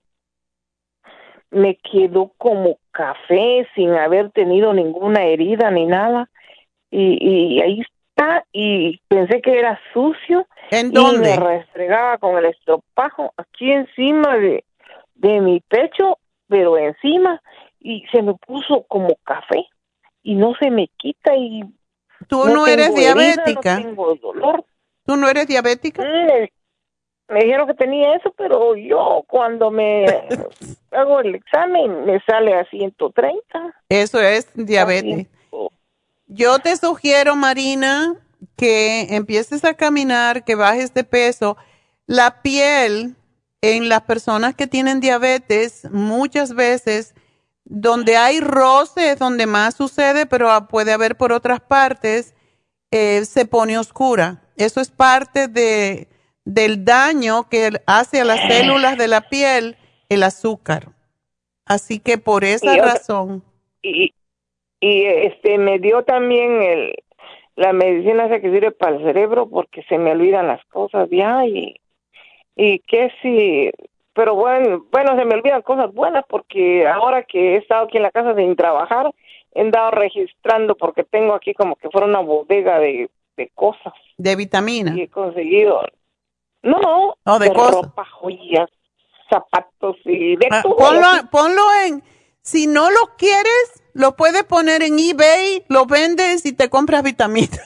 me quedó como café sin haber tenido ninguna herida ni nada? Y, y ahí está, y pensé que era sucio. ¿En Y dónde? me restregaba con el estropajo aquí encima de, de mi pecho, pero encima, y se me puso como café, y no se me quita, y Tú no, eres tengo herida, diabética. no tengo dolor. ¿Tú no eres diabética? Me, me dijeron que tenía eso, pero yo cuando me hago el examen me sale a ciento treinta. Eso es diabetes. Yo te sugiero, Marina, que empieces a caminar, que bajes de peso. La piel en las personas que tienen diabetes, muchas veces, donde hay roce es donde más sucede, pero puede haber por otras partes, eh, se pone oscura. Eso es parte de, del daño que hace a las células de la piel el azúcar. Así que por esa Y otra- razón. Y, y este me dio también el la medicina esa que sirve para el cerebro porque se me olvidan las cosas ya y y que si pero bueno bueno se me olvidan cosas buenas porque ahora que he estado aquí en la casa sin trabajar he andado registrando porque tengo aquí como que fuera una bodega de, de cosas De vitamina. y he conseguido no Oh, de cosas. ropa, joyas, zapatos y de Ah, todo. ponlo, ponlo en, si no lo quieres, lo puedes poner en eBay, lo vendes y te compras vitaminas.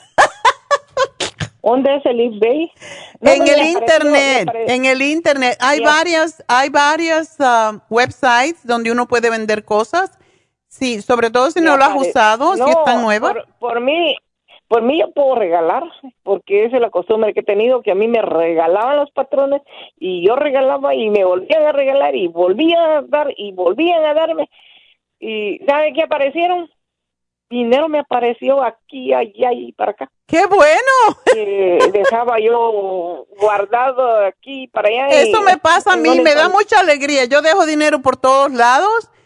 ¿Dónde es el eBay? No, en me el apareció, internet, me apare- en el internet. Hay Ya. varias, hay varias ah, websites donde uno puede vender cosas. Sí, sobre todo si Me no lo has apare- usado, si No, están nuevas. Por, por mí, por mí yo puedo regalar, porque esa es la costumbre que he tenido, que a mí me regalaban los patrones y yo regalaba y me volvían a regalar y volvían a dar y volvían a darme. ¿Y sabe qué aparecieron? Dinero me apareció aquí, allá y para acá. ¡Qué bueno! Que dejaba yo guardado aquí para allá. y- Eso me pasa a y mí, no le me da encontré. mucha alegría. Yo dejo dinero por todos lados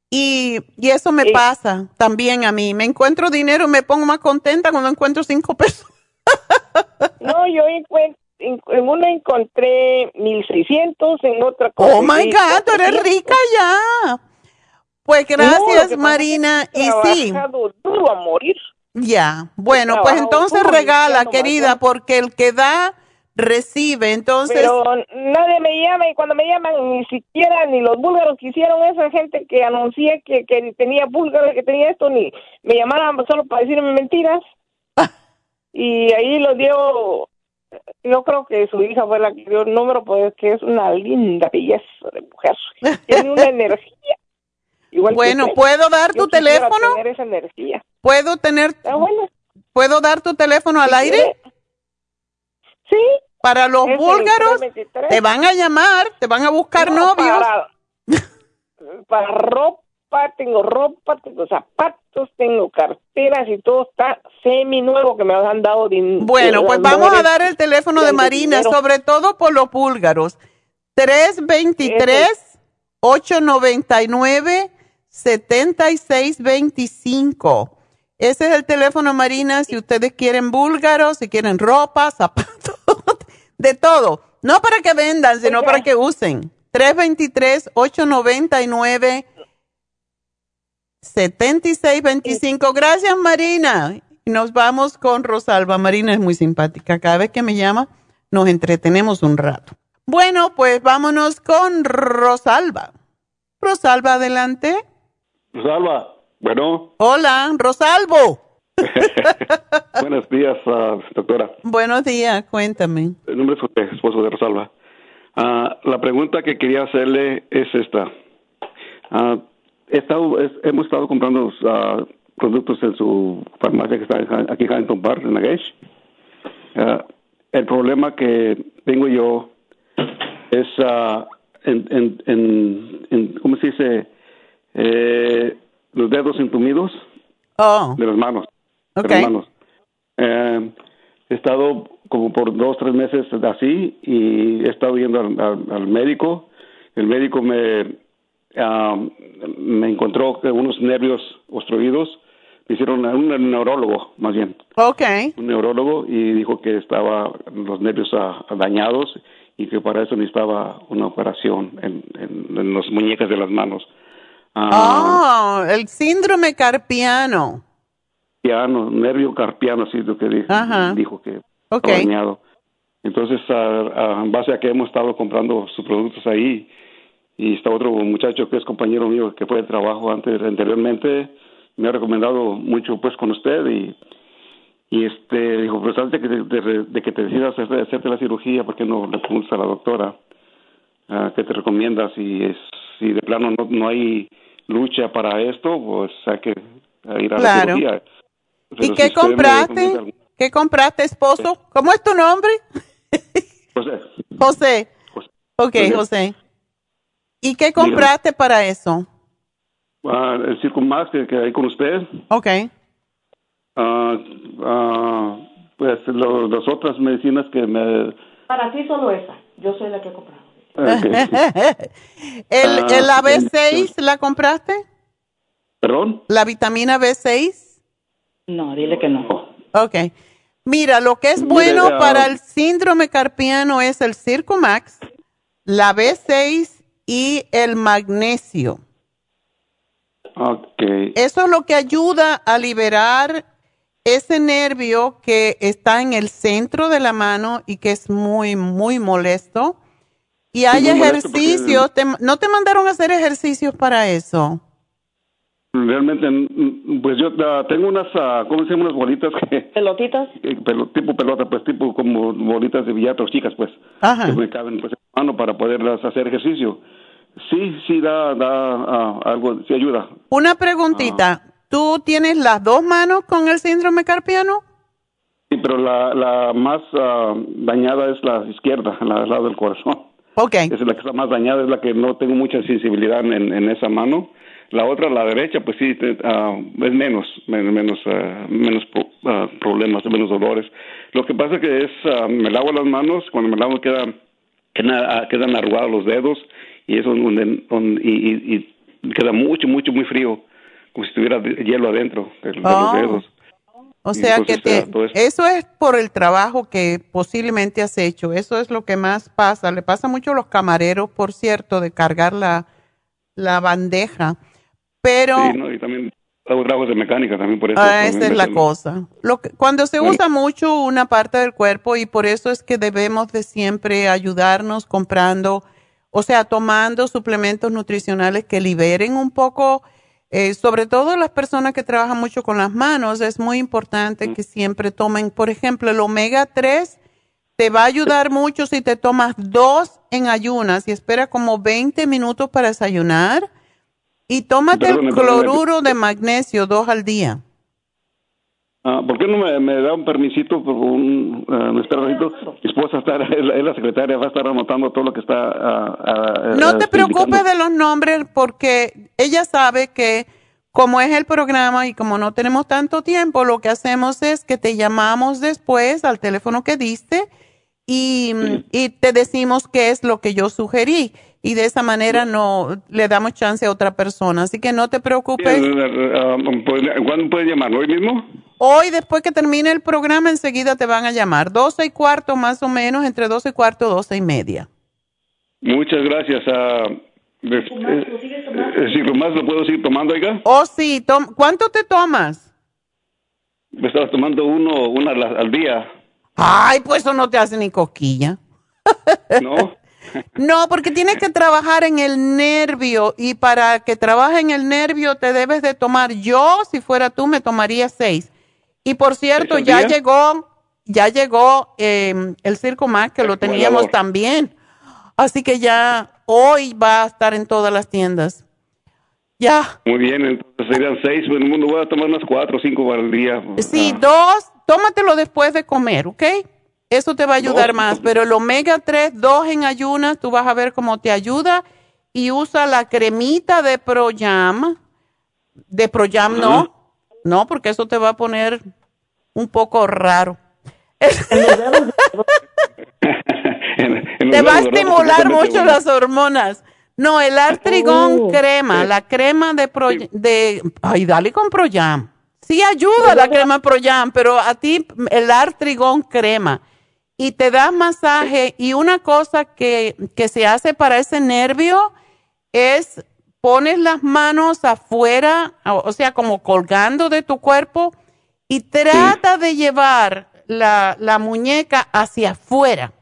Y, y eso me Sí. pasa también a mí. Me encuentro dinero y me pongo más contenta cuando encuentro cinco pesos. No, yo encuent- en, en una encontré mil seiscientos, en otra Oh my conseguí God, tú eres cuatrocientos. rica ya. Pues No, lo gracias, que pasa Marina. es que he Y sí, trabajado duro a morir. ya. Bueno, pues trabajado entonces duro regala, limpiando querida, mansiones. porque el que da, recibe. Entonces, Pero nadie me llama y cuando me llaman ni siquiera ni los búlgaros que hicieron esa gente que anuncié que, que tenía búlgaros, que tenía esto, ni me llamaran solo para decirme mentiras. Y ahí lo dio, yo creo que su hija fue la que dio el número, pues que es una linda belleza de mujer. Tiene una energía. Igual que bueno, usted. ¿puedo dar Yo tu quisiera teléfono? tener esa energía. ¿Puedo tener, Está bueno. ¿puedo dar tu teléfono al Si aire? quiere. Sí. Para los Es el búlgaros, tres veintitrés. te van a llamar, te van a buscar No, novios. Para, para ropa, tengo ropa, tengo zapatos, tengo carteras y todo está semi nuevo que me han dado dinero. Bueno, pues vamos a dar el teléfono de Marina, sobre todo por los búlgaros. tres dos tres, ocho nueve nueve, siete seis dos cinco. Ese es el teléfono, Marina, si ustedes quieren búlgaros, si quieren ropa, zapatos, de todo. No para que vendan, sino para que usen. tres dos tres, ocho nueve nueve, siete seis dos cinco. Gracias, Marina. Y nos vamos con Rosalba. Marina es muy simpática. Cada vez que me llama, nos entretenemos un rato. Bueno, pues vámonos con Rosalba. Rosalba, adelante. Rosalba, bueno. Hola, Rosalbo. Buenos días, uh, doctora. Buenos días, cuéntame. El nombre es José, esposo de Rosalba. Uh, la pregunta que quería hacerle es esta. Uh, he estado, es, hemos estado comprando uh, productos en su farmacia que está aquí en Huntington Park, en Nagesh. Uh, el problema que tengo yo es uh, en, en, en, en, ¿cómo se dice? Eh, los dedos entumidos oh. de las manos. Okay. De las manos. Eh, he estado como por dos, tres meses así y he estado yendo al, al, al médico. El médico me, uh, me encontró unos nervios obstruidos. Me hicieron a un neurólogo, más bien. Okay. Un neurólogo y dijo que estaba los nervios uh, dañados y que para eso necesitaba una operación en, en, en las muñecas de las manos. Ah, oh, el síndrome carpiano. Carpiano, nervio carpiano, así es lo que dijo, dijo que okay. estaba dañado. Entonces, uh, uh, en base a que hemos estado comprando sus productos ahí, y está otro muchacho que es compañero mío que fue de trabajo antes, anteriormente, me ha recomendado mucho pues con usted y, y este dijo, pues antes de que te, de, de que te decidas hacer, hacerte la cirugía, ¿por qué no le preguntas a la doctora uh, qué te recomienda? Si, es, si de plano no, no hay lucha para esto, pues hay que ir a claro. la cirugía. Pero ¿y qué si compraste? Algún... ¿Qué compraste, esposo? Sí. ¿Cómo es tu nombre? José. José. José. Ok, José. José. ¿Y qué compraste Dígame. para eso? Uh, el Circumax que, que hay con usted. Ok. Uh, uh, pues lo, las otras medicinas que me... Para ti solo esa. Yo soy la que he comprado. Okay. ¿El, uh, ¿El A B seis la compraste? ¿Perdón? ¿La vitamina B seis? No, dile que no. Ok. Mira, lo que es bueno Mire, uh, para el síndrome carpiano es el Circumax, la B seis y el magnesio. Ok. Eso es lo que ayuda a liberar ese nervio que está en el centro de la mano y que es muy, muy molesto. Y hay ejercicios. Porque... Te, ¿No te mandaron a hacer ejercicios para eso? Realmente, pues yo uh, tengo unas, uh, ¿cómo se llaman? Unas bolitas que... ¿Pelotitas? Pelo, tipo pelota, pues tipo como bolitas de billar, pero chicas, pues. Ajá. Que me caben pues, en la mano para poderlas hacer ejercicio. Sí, sí da, da uh, algo, sí ayuda. Una preguntita. Uh, ¿Tú tienes las dos manos con el síndrome carpiano? Sí, pero la, la más uh, dañada es la izquierda, la del lado del corazón. Ok. Esa es la que está más dañada, es la que no tengo mucha sensibilidad en, en esa mano. La otra, la derecha, pues sí, uh, es menos, menos, uh, menos uh, problemas, menos dolores. Lo que pasa que es, uh, me lavo las manos, cuando me lavo queda, quedan, quedan arrugados los dedos y eso donde, donde y, y, y queda mucho, mucho, muy frío, como si tuviera hielo adentro de, de Oh. los dedos. O sea entonces, que te, eh, todo eso. eso es por el trabajo que posiblemente has hecho. Eso es lo que más pasa. Le pasa mucho a los camareros, por cierto, de cargar la, la bandeja. Pero Sí, ¿no? Y también hago trabajos de mecánica también por eso. ah, esa también es la me- cosa. Lo que, cuando se Bueno. usa mucho una parte del cuerpo, y por eso es que debemos de siempre ayudarnos comprando, o sea, tomando suplementos nutricionales que liberen un poco, eh, sobre todo las personas que trabajan mucho con las manos, es muy importante que siempre tomen, por ejemplo, el omega tres te va a ayudar mucho si te tomas dos en ayunas y espera como veinte minutos para desayunar. Y tómate el Perdone, perdone. cloruro de magnesio dos al día. Ah, ¿por qué no me, me da un permisito? Por un, uh, me espera un ratito. Mi esposa está, es la, es la secretaria, va a estar anotando todo lo que está. ah, ah, No ah, te indicando. preocupes de los nombres porque ella sabe que como es el programa y como no tenemos tanto tiempo, lo que hacemos es que te llamamos después al teléfono que diste y, y te decimos qué es lo que yo sugerí. Y de esa manera no le damos chance a otra persona. Así que no te preocupes. Sí, ah, ah, ¿cuándo puedes llamar? ¿Hoy mismo? Hoy, después que termine el programa, enseguida te van a llamar. doce y cuarto más o menos, entre doce y cuarto, doce y media. Muchas gracias. ah, des- eh, eh, si lo más lo puedo seguir tomando, oiga. Oh, sí. Tom- ¿Cuánto te tomas? Me estaba tomando uno una al, al día, Ay, pues eso no te hace ni cosquilla. ¿no? No, porque tienes que trabajar en el nervio y para que trabaje en el nervio te debes de tomar. Yo, si fuera tú, me tomaría seis. Y por cierto, ¿Seis al ya día? llegó, ya llegó eh, el Circo Max, que lo teníamos Volador. también. Así que ya hoy va a estar en todas las tiendas. Ya. Muy bien, entonces serían seis. Bueno, no voy a tomar unas cuatro o cinco al día. Sí, Ah, dos, tómatelo después de comer, ¿ok? Eso te va a ayudar Dos. más, pero el omega tres, dos en ayunas, tú vas a ver cómo te ayuda y usa la cremita de Proyam. De Proyam no, no, porque eso te va a poner un poco raro. en Te los va a dedos, ¿verdad? estimular Porque mucho se mete las hormonas. No, el Artrigón Oh. crema, la crema de Pro, de, ay, dale con Proyam. Sí ayuda la crema Proyam, pero a ti el Artrigón crema. Y te da masaje y una cosa que, que se hace para ese nervio es pones las manos afuera, o, o sea, como colgando de tu cuerpo y trata de llevar la, la muñeca hacia afuera.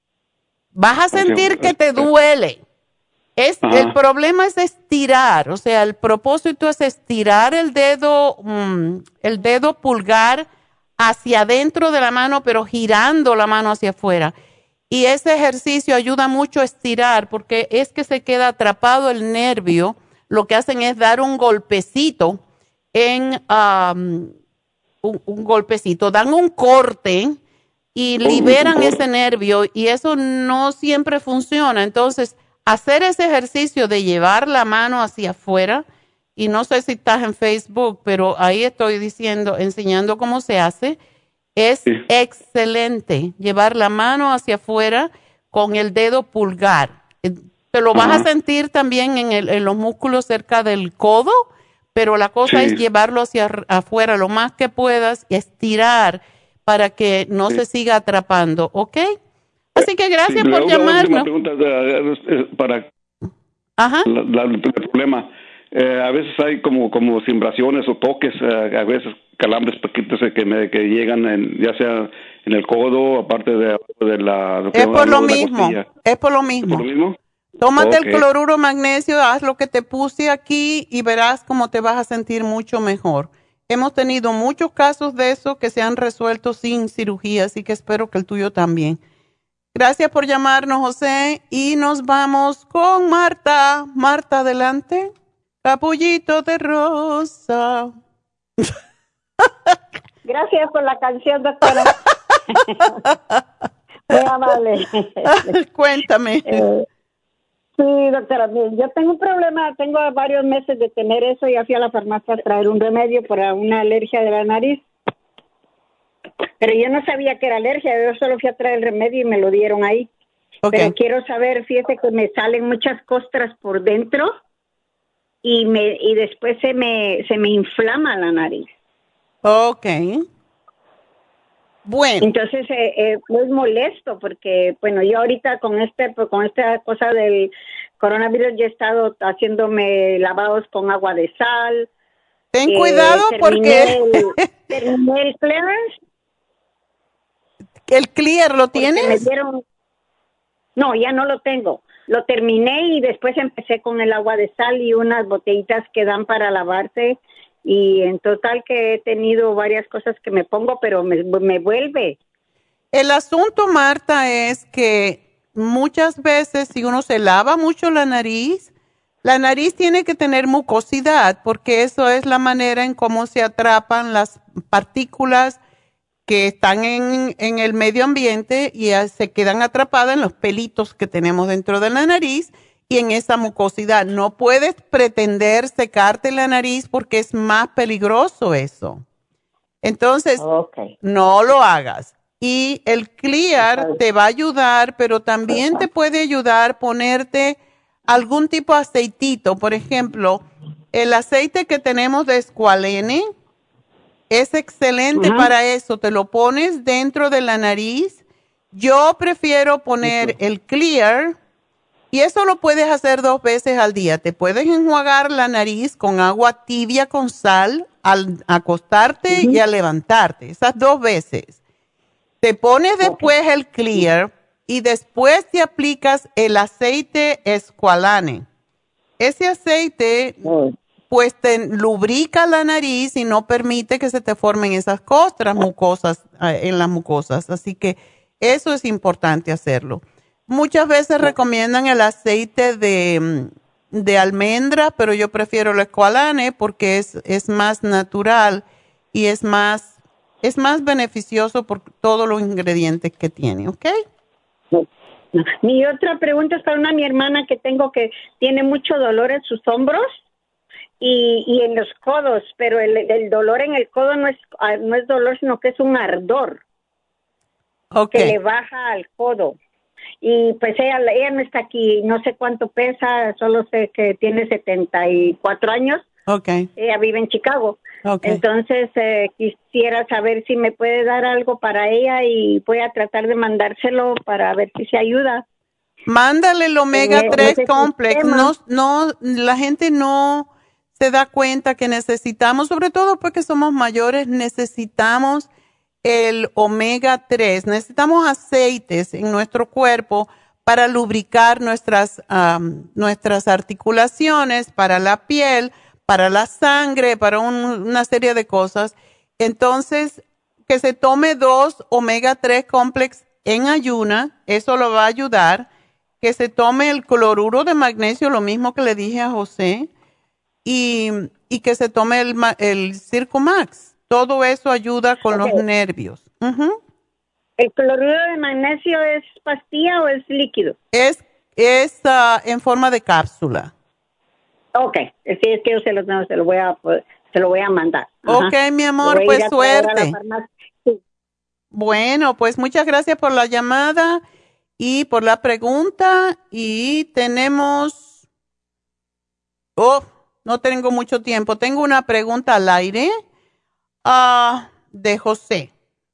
Vas a sentir que te duele. Es, Ajá. el problema es estirar, o sea, el propósito es estirar el dedo, mm, el dedo pulgar hacia adentro de la mano, pero girando la mano hacia afuera. Y ese ejercicio ayuda mucho a estirar porque es que se queda atrapado el nervio. Lo que hacen es dar un golpecito en um, un, un golpecito, dan un corte y liberan ese nervio y eso no siempre funciona. Entonces, hacer ese ejercicio de llevar la mano hacia afuera, y no sé si estás en Facebook, pero ahí estoy diciendo, enseñando cómo se hace, es excelente. Llevar la mano hacia afuera con el dedo pulgar. Eh, Te lo vas a sentir también en, el, en los músculos cerca del codo, pero la cosa Sí. es llevarlo hacia ar- afuera lo más que puedas y estirar para que no Sí. se siga atrapando, ¿ok? Así que gracias Sí, la por una última llamarnos. pregunta eh, eh, para Ajá. la- la- el problema. Eh, a veces hay como como simbraciones o toques, eh, a veces calambres pequeños eh, que me que llegan en, ya sea en el codo, aparte de, de la lo que Es por hablamos lo de la mismo, costilla. es por lo ¿Es mismo. por lo mismo? Tómate Ok. el cloruro magnesio, haz lo que te puse aquí y verás cómo te vas a sentir mucho mejor. Hemos tenido muchos casos de eso que se han resuelto sin cirugía, así que espero que el tuyo también. Gracias por llamarnos, José, y nos vamos con Marta. Marta, adelante. Capullito de rosa. Gracias por la canción, doctora. Muy amable. Cuéntame. Eh, sí, doctora, mire, yo tengo un problema, tengo varios meses de tener eso, ya fui a la farmacia a traer un remedio para una alergia de la nariz, pero yo no sabía que era alergia, yo solo fui a traer el remedio y me lo dieron ahí. Okay. Pero quiero saber, fíjese que me salen muchas costras por dentro y me y después se me se me inflama la nariz. Okay. Bueno. Entonces eh, eh, es molesto porque, bueno, yo ahorita con este con esta cosa del coronavirus ya he estado haciéndome lavados con agua de sal. Ten eh, cuidado porque el, terminé el clearance. ¿El clear lo tienes? Me dieron, no, ya no lo tengo. Lo terminé y después empecé con el agua de sal y unas botellitas que dan para lavarse. Y en total que he tenido varias cosas que me pongo, pero me, me vuelve. El asunto, Marta, es que muchas veces si uno se lava mucho la nariz, la nariz tiene que tener mucosidad porque eso es la manera en cómo se atrapan las partículas que están en, en el medio ambiente y se quedan atrapadas en los pelitos que tenemos dentro de la nariz y en esa mucosidad. No puedes pretender secarte la nariz porque es más peligroso eso. Entonces, okay, no lo hagas. Y el Clear te va a ayudar, pero también te puede ayudar ponerte algún tipo de aceitito. Por ejemplo, el aceite que tenemos de escualene es excelente uh-huh. para eso. Te lo pones dentro de la nariz. Yo prefiero poner uh-huh. el Clear y eso lo puedes hacer dos veces al día. Te puedes enjuagar la nariz con agua tibia con sal al acostarte uh-huh. y al levantarte. Esas dos veces. Te pones después okay. el Clear y después te aplicas el aceite escualane. Ese aceite uh-huh. pues te lubrica la nariz y no permite que se te formen esas costras mucosas eh, en las mucosas. Así que eso es importante hacerlo. Muchas veces recomiendan el aceite de, de almendra, pero yo prefiero el escualane porque es, es más natural y es más, es más beneficioso por todos los ingredientes que tiene, ¿ok? Mi otra pregunta es para una mi hermana que tengo que tiene mucho dolor en sus hombros. Y, y en los codos, pero el, el dolor en el codo no es no es dolor, sino que es un ardor okay. que le baja al codo. Y pues ella, ella no está aquí, no sé cuánto pesa, solo sé que tiene setenta y cuatro años. Okay. Ella vive en Chicago. Okay. Entonces eh, quisiera saber si me puede dar algo para ella y voy a tratar de mandárselo para ver si se ayuda. Mándale el omega tres complex. No, no, la gente no se da cuenta que necesitamos, sobre todo porque somos mayores, necesitamos el omega tres, necesitamos aceites en nuestro cuerpo para lubricar nuestras, um, nuestras articulaciones, para la piel, para la sangre, para un, una serie de cosas. Entonces, que se tome dos omega tres complex en ayuna, eso lo va a ayudar. Que se tome el cloruro de magnesio, lo mismo que le dije a José. Y, y que se tome el, el Circumax. Todo eso ayuda con okay. los nervios. Uh-huh. ¿El cloruro de magnesio es pastilla o es líquido? Es, es uh, en forma de cápsula. Ok, sí, es que yo se lo, no, se lo, voy, a, se lo voy a mandar. Ajá. Ok, mi amor, pues suerte. Sí. Bueno, pues muchas gracias por la llamada y por la pregunta. Y tenemos... Oh, no tengo mucho tiempo. Tengo una pregunta al aire uh, de José.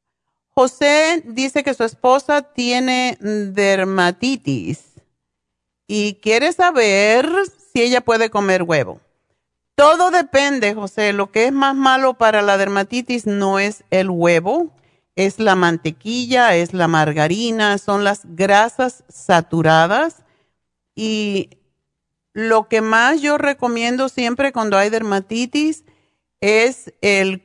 José dice que su esposa tiene dermatitis y quiere saber si ella puede comer huevo. Todo depende, José. Lo que es más malo para la dermatitis no es el huevo, es la mantequilla, es la margarina, son las grasas saturadas. Y lo que más yo recomiendo siempre cuando hay dermatitis es el,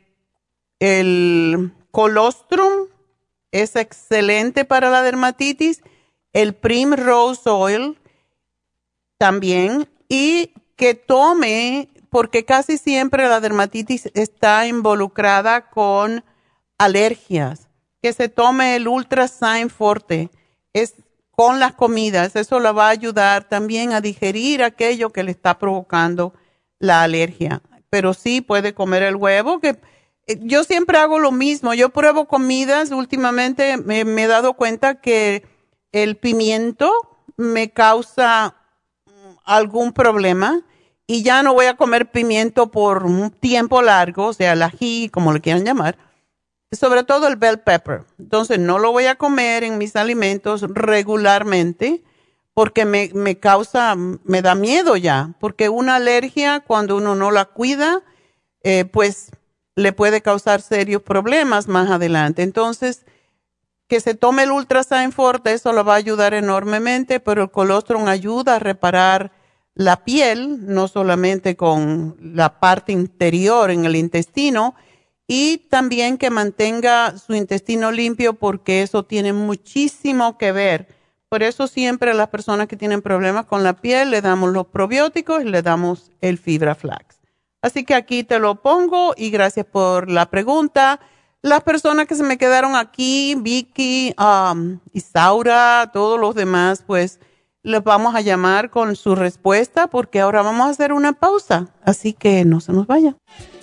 el colostrum, es excelente para la dermatitis, el Primrose Oil también, y que tome, porque casi siempre la dermatitis está involucrada con alergias, que se tome el Ultrasign Forte, es con las comidas, eso le va a ayudar también a digerir aquello que le está provocando la alergia. Pero sí puede comer el huevo, que yo siempre hago lo mismo. Yo pruebo comidas, últimamente me, me he dado cuenta que el pimiento me causa algún problema y ya no voy a comer pimiento por un tiempo largo, o sea, el ají, como le quieran llamar, sobre todo el bell pepper. Entonces no lo voy a comer en mis alimentos regularmente porque me, me causa, me da miedo ya, porque una alergia cuando uno no la cuida, eh, pues le puede causar serios problemas más adelante. Entonces, que se tome el Ultrasign Forte, eso lo va a ayudar enormemente, pero el colostrum ayuda a reparar la piel, no solamente con la parte interior en el intestino, y también que mantenga su intestino limpio porque eso tiene muchísimo que ver. Por eso siempre a las personas que tienen problemas con la piel le damos los probióticos y le damos el Fibra Flax. Así que aquí te lo pongo y gracias por la pregunta. Las personas que se me quedaron aquí, Vicky, um, Isaura, todos los demás, pues les vamos a llamar con su respuesta porque ahora vamos a hacer una pausa. Así que no se nos vaya.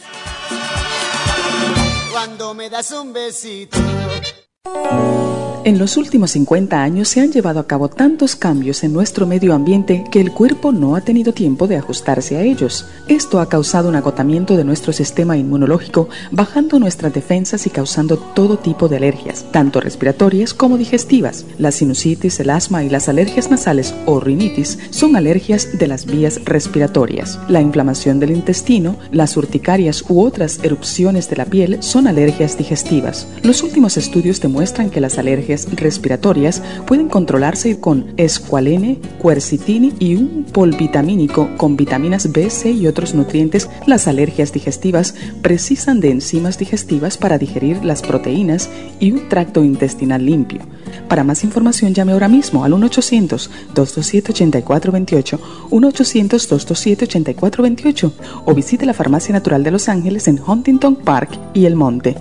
Cuando me das un besito. En los últimos cincuenta años se han llevado a cabo tantos cambios en nuestro medio ambiente que el cuerpo no ha tenido tiempo de ajustarse a ellos. Esto ha causado un agotamiento de nuestro sistema inmunológico, bajando nuestras defensas y causando todo tipo de alergias, tanto respiratorias como digestivas. La sinusitis, el asma y las alergias nasales o rinitis son alergias de las vías respiratorias. La inflamación del intestino, las urticarias u otras erupciones de la piel son alergias digestivas. Los últimos estudios demuestran que las alergias respiratorias pueden controlarse con escualene, quercitini y un polvitamínico con vitaminas B, C y otros nutrientes. Las alergias digestivas precisan de enzimas digestivas para digerir las proteínas y un tracto intestinal limpio. Para más información llame ahora mismo al uno ochocientos, dos dos siete, ocho cuatro dos ocho, uno ochocientos, dos dos siete, ocho cuatro dos ocho o visite la Farmacia Natural de Los Ángeles en Huntington Park y El Monte.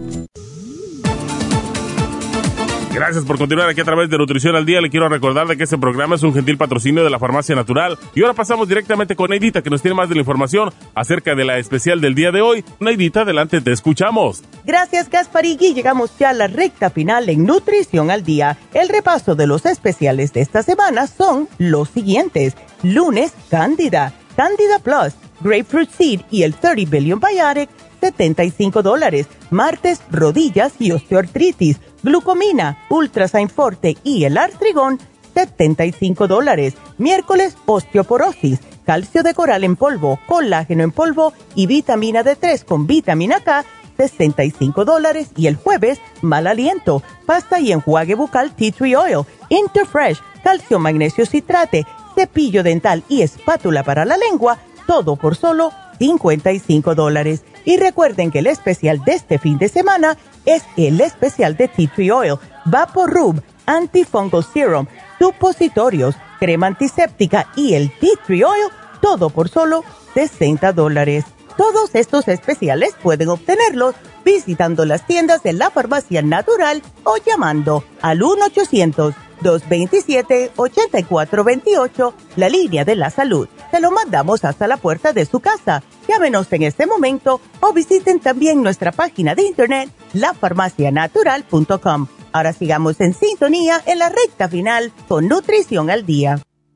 Gracias por continuar aquí a través de Nutrición al Día. Le quiero recordar de que este programa es un gentil patrocinio de la Farmacia Natural. Y ahora pasamos directamente con Neidita, que nos tiene más de la información acerca de la especial del día de hoy. Neidita, adelante, te escuchamos. Gracias, Gasparigui. Llegamos ya a la recta final en Nutrición al Día. El repaso de los especiales de esta semana son los siguientes. Lunes, Cándida, Cándida Plus, Grapefruit Seed y el treinta Billion Biotic, setenta y cinco dólares. Martes, rodillas y osteoartritis, glucomina, Ultrasign Forte y el artrigón, setenta y cinco dólares. Miércoles, osteoporosis, calcio de coral en polvo, colágeno en polvo y vitamina D tres con vitamina K, sesenta y cinco dólares. Y el jueves, mal aliento, pasta y enjuague bucal Tea Tree Oil, Interfresh, calcio magnesio citrate, cepillo dental y espátula para la lengua, todo por solo cincuenta y cinco dólares. Y recuerden que el especial de este fin de semana es el especial de Tea Tree Oil, VapoRub, Antifungal Serum, supositorios, crema antiséptica y el Tea Tree Oil, todo por solo sesenta dólares. Todos estos especiales pueden obtenerlos visitando las tiendas de la Farmacia Natural o llamando al uno ochocientos, dos veintisiete, ochenta y cuatro veintiocho, la línea de la salud. Se lo mandamos hasta la puerta de su casa. Llámenos en este momento o visiten también nuestra página de internet, la farmacia natural punto com. Ahora sigamos en sintonía en la recta final con Nutrición al Día.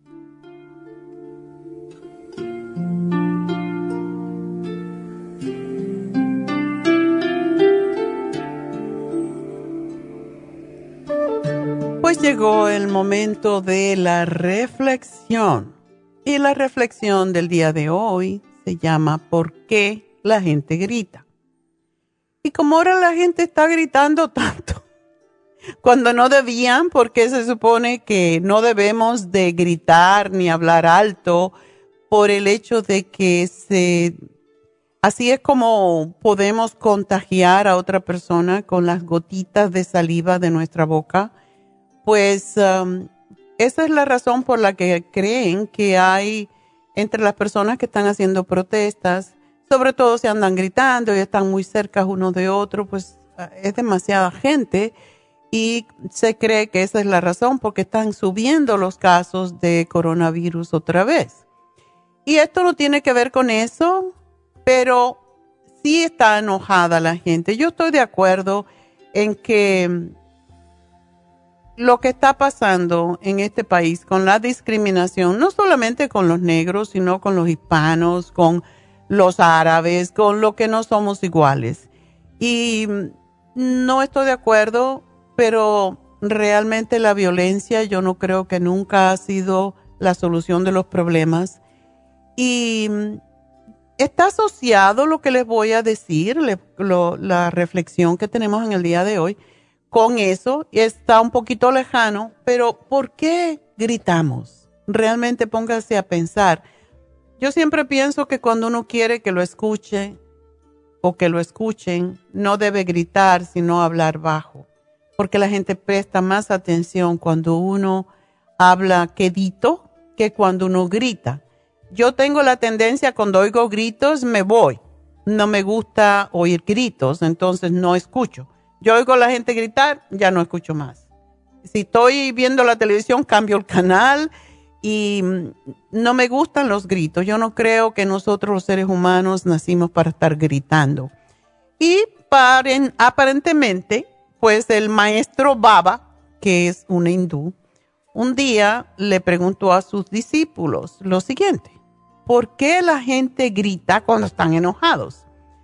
Pues llegó el momento de la reflexión. Y la reflexión del día de hoy se llama ¿por qué la gente grita? Y como ahora la gente está gritando tanto, cuando no debían, porque se supone que no debemos de gritar ni hablar alto por el hecho de que se, así es como podemos contagiar a otra persona con las gotitas de saliva de nuestra boca, pues um, esa es la razón por la que creen que hay entre las personas que están haciendo protestas, sobre todo si andan gritando y están muy cerca uno de otro, pues es demasiada gente y se cree que esa es la razón porque están subiendo los casos de coronavirus otra vez. Y esto no tiene que ver con eso, pero sí está enojada la gente. Yo estoy de acuerdo en que lo que está pasando en este país con la discriminación, no solamente con los negros, sino con los hispanos, con los árabes, con los que no somos iguales. Y no estoy de acuerdo, pero realmente la violencia yo no creo que nunca ha sido la solución de los problemas. Y está asociado lo que les voy a decir, le, lo, la reflexión que tenemos en el día de hoy, con eso, y está un poquito lejano, pero ¿por qué gritamos? Realmente póngase a pensar. Yo siempre pienso que cuando uno quiere que lo escuche o que lo escuchen, no debe gritar, sino hablar bajo, porque la gente presta más atención cuando uno habla quedito que cuando uno grita. Yo tengo la tendencia, cuando oigo gritos, me voy. No me gusta oír gritos, entonces no escucho. Yo oigo a la gente gritar, ya no escucho más. Si estoy viendo la televisión, cambio el canal y no me gustan los gritos. Yo no creo que nosotros los seres humanos nacimos para estar gritando. Y paren, aparentemente, pues el maestro Baba, que es un hindú, un día le preguntó a sus discípulos lo siguiente: ¿por qué la gente grita cuando están enojados?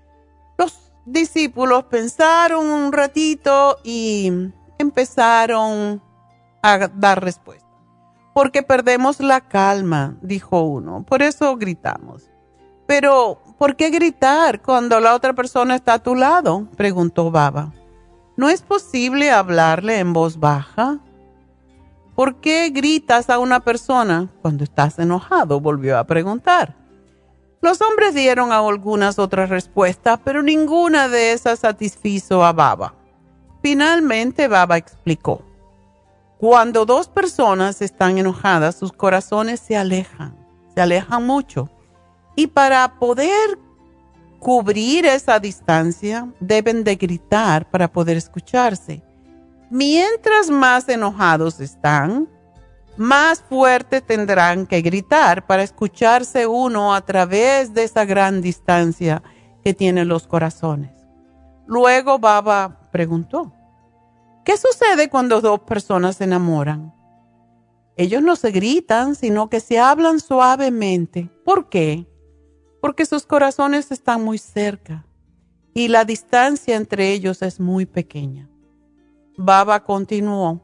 Los discípulos pensaron un ratito y empezaron a dar respuesta. Porque perdemos la calma, dijo uno, por eso gritamos. Pero, ¿por qué gritar cuando la otra persona está a tu lado?, preguntó Baba. ¿No es posible hablarle en voz baja? ¿Por qué gritas a una persona cuando estás enojado?, volvió a preguntar. Los hombres dieron algunas otras respuestas, pero ninguna de esas satisfizo a Baba. Finalmente Baba explicó: cuando dos personas están enojadas, sus corazones se alejan, se alejan mucho. Y para poder cubrir esa distancia, deben de gritar para poder escucharse. Mientras más enojados están, más fuerte tendrán que gritar para escucharse uno a través de esa gran distancia que tienen los corazones. Luego Baba preguntó: ¿qué sucede cuando dos personas se enamoran? Ellos no se gritan, sino que se hablan suavemente. ¿Por qué? Porque sus corazones están muy cerca y la distancia entre ellos es muy pequeña. Baba continuó: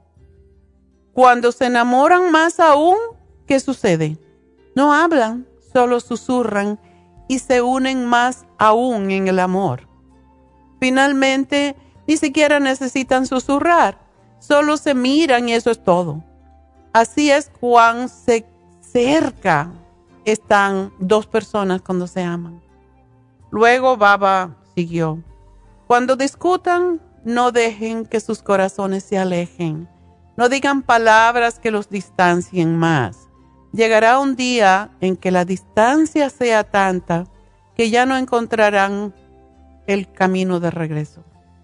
cuando se enamoran más aún, ¿qué sucede? No hablan, solo susurran y se unen más aún en el amor. Finalmente, ni siquiera necesitan susurrar, solo se miran y eso es todo. Así es cuán se cerca están dos personas cuando se aman. Luego Baba siguió: cuando discutan, no dejen que sus corazones se alejen. No digan palabras que los distancien más. Llegará un día en que la distancia sea tanta que ya no encontrarán el camino de regreso.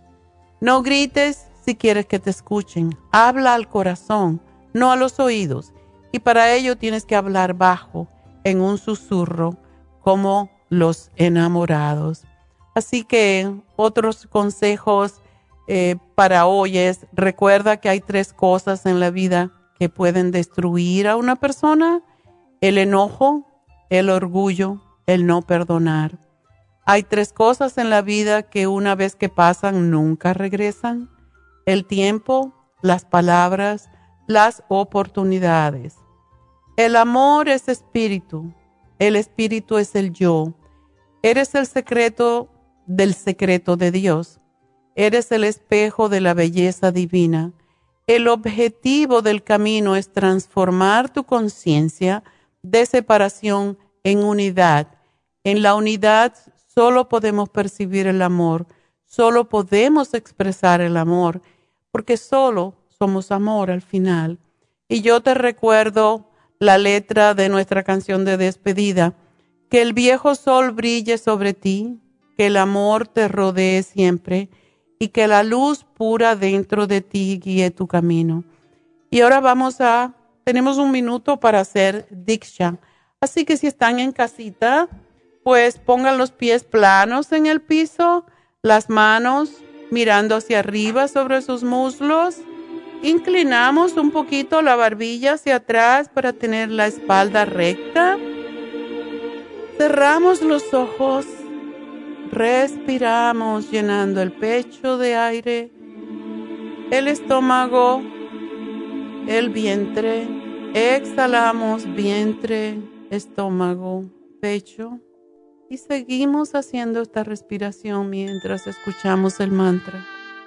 No grites si quieres que te escuchen. Habla al corazón, no a los oídos. Y para ello tienes que hablar bajo, en un susurro, como los enamorados. Así que otros consejos Eh, para hoy es: recuerda que hay tres cosas en la vida que pueden destruir a una persona: el enojo, el orgullo, el no perdonar. Hay tres cosas en la vida que una vez que pasan nunca regresan: el tiempo, las palabras, las oportunidades. El amor es espíritu, el espíritu es el yo. Eres el secreto del secreto de Dios. Eres el espejo de la belleza divina. El objetivo del camino es transformar tu conciencia de separación en unidad. En la unidad solo podemos percibir el amor, solo podemos expresar el amor, porque solo somos amor al final. Y yo te recuerdo la letra de nuestra canción de despedida: que el viejo sol brille sobre ti, que el amor te rodee siempre, y que la luz pura dentro de ti guíe tu camino. Y ahora vamos a, tenemos un minuto para hacer Diksha. Así que si están en casita, pues pongan los pies planos en el piso, las manos mirando hacia arriba sobre sus muslos Inclinamos un poquito la barbilla hacia atrás para tener la espalda recta. Cerramos los ojos. Respiramos llenando el pecho de aire, el estómago, el vientre. Exhalamos vientre, estómago, pecho. Y seguimos haciendo esta respiración mientras escuchamos el mantra.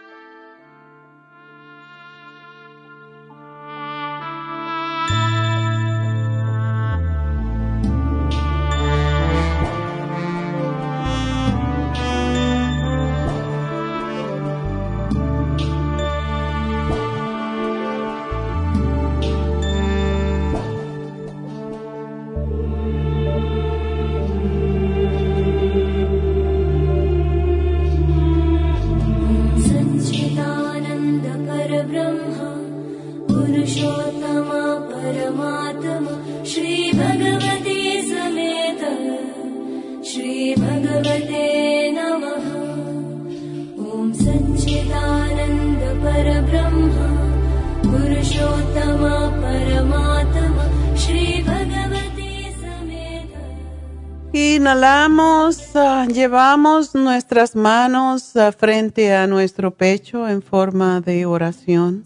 Inhalamos, uh, llevamos nuestras manos uh, frente a nuestro pecho en forma de oración.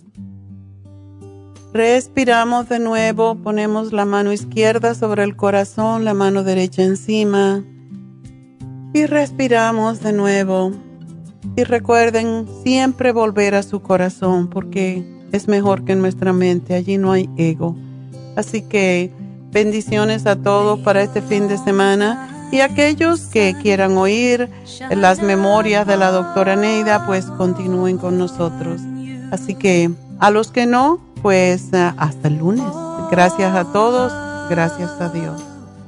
Respiramos de nuevo, ponemos la mano izquierda sobre el corazón, la mano derecha encima. Y respiramos de nuevo. Y recuerden siempre volver a su corazón porque es mejor que en nuestra mente, allí no hay ego. Así que bendiciones a todos para este fin de semana. Y aquellos que quieran oír las memorias de la doctora Neida, pues continúen con nosotros. Así que a los que no, pues uh, hasta el lunes. Gracias a todos, gracias a Dios.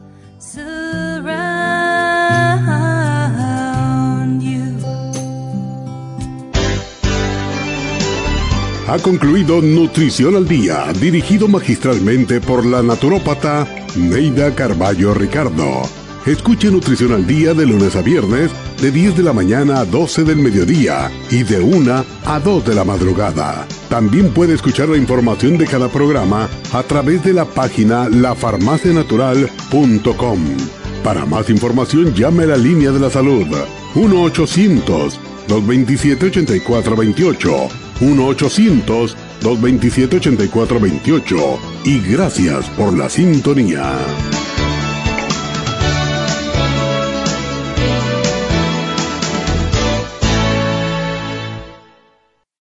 Ha concluido Nutrición al Día, dirigido magistralmente por la naturópata Neida Carballo Ricardo. Escuche Nutrición al Día de lunes a viernes de diez de la mañana a doce del mediodía y de una a dos de la madrugada. También puede escuchar la información de cada programa a través de la página la farmacia natural punto com. Para más información llame a la línea de la salud uno ochocientos, dos veintisiete, ochenta y cuatro veintiocho, uno ochocientos, dos veintisiete, ochenta y cuatro veintiocho y gracias por la sintonía.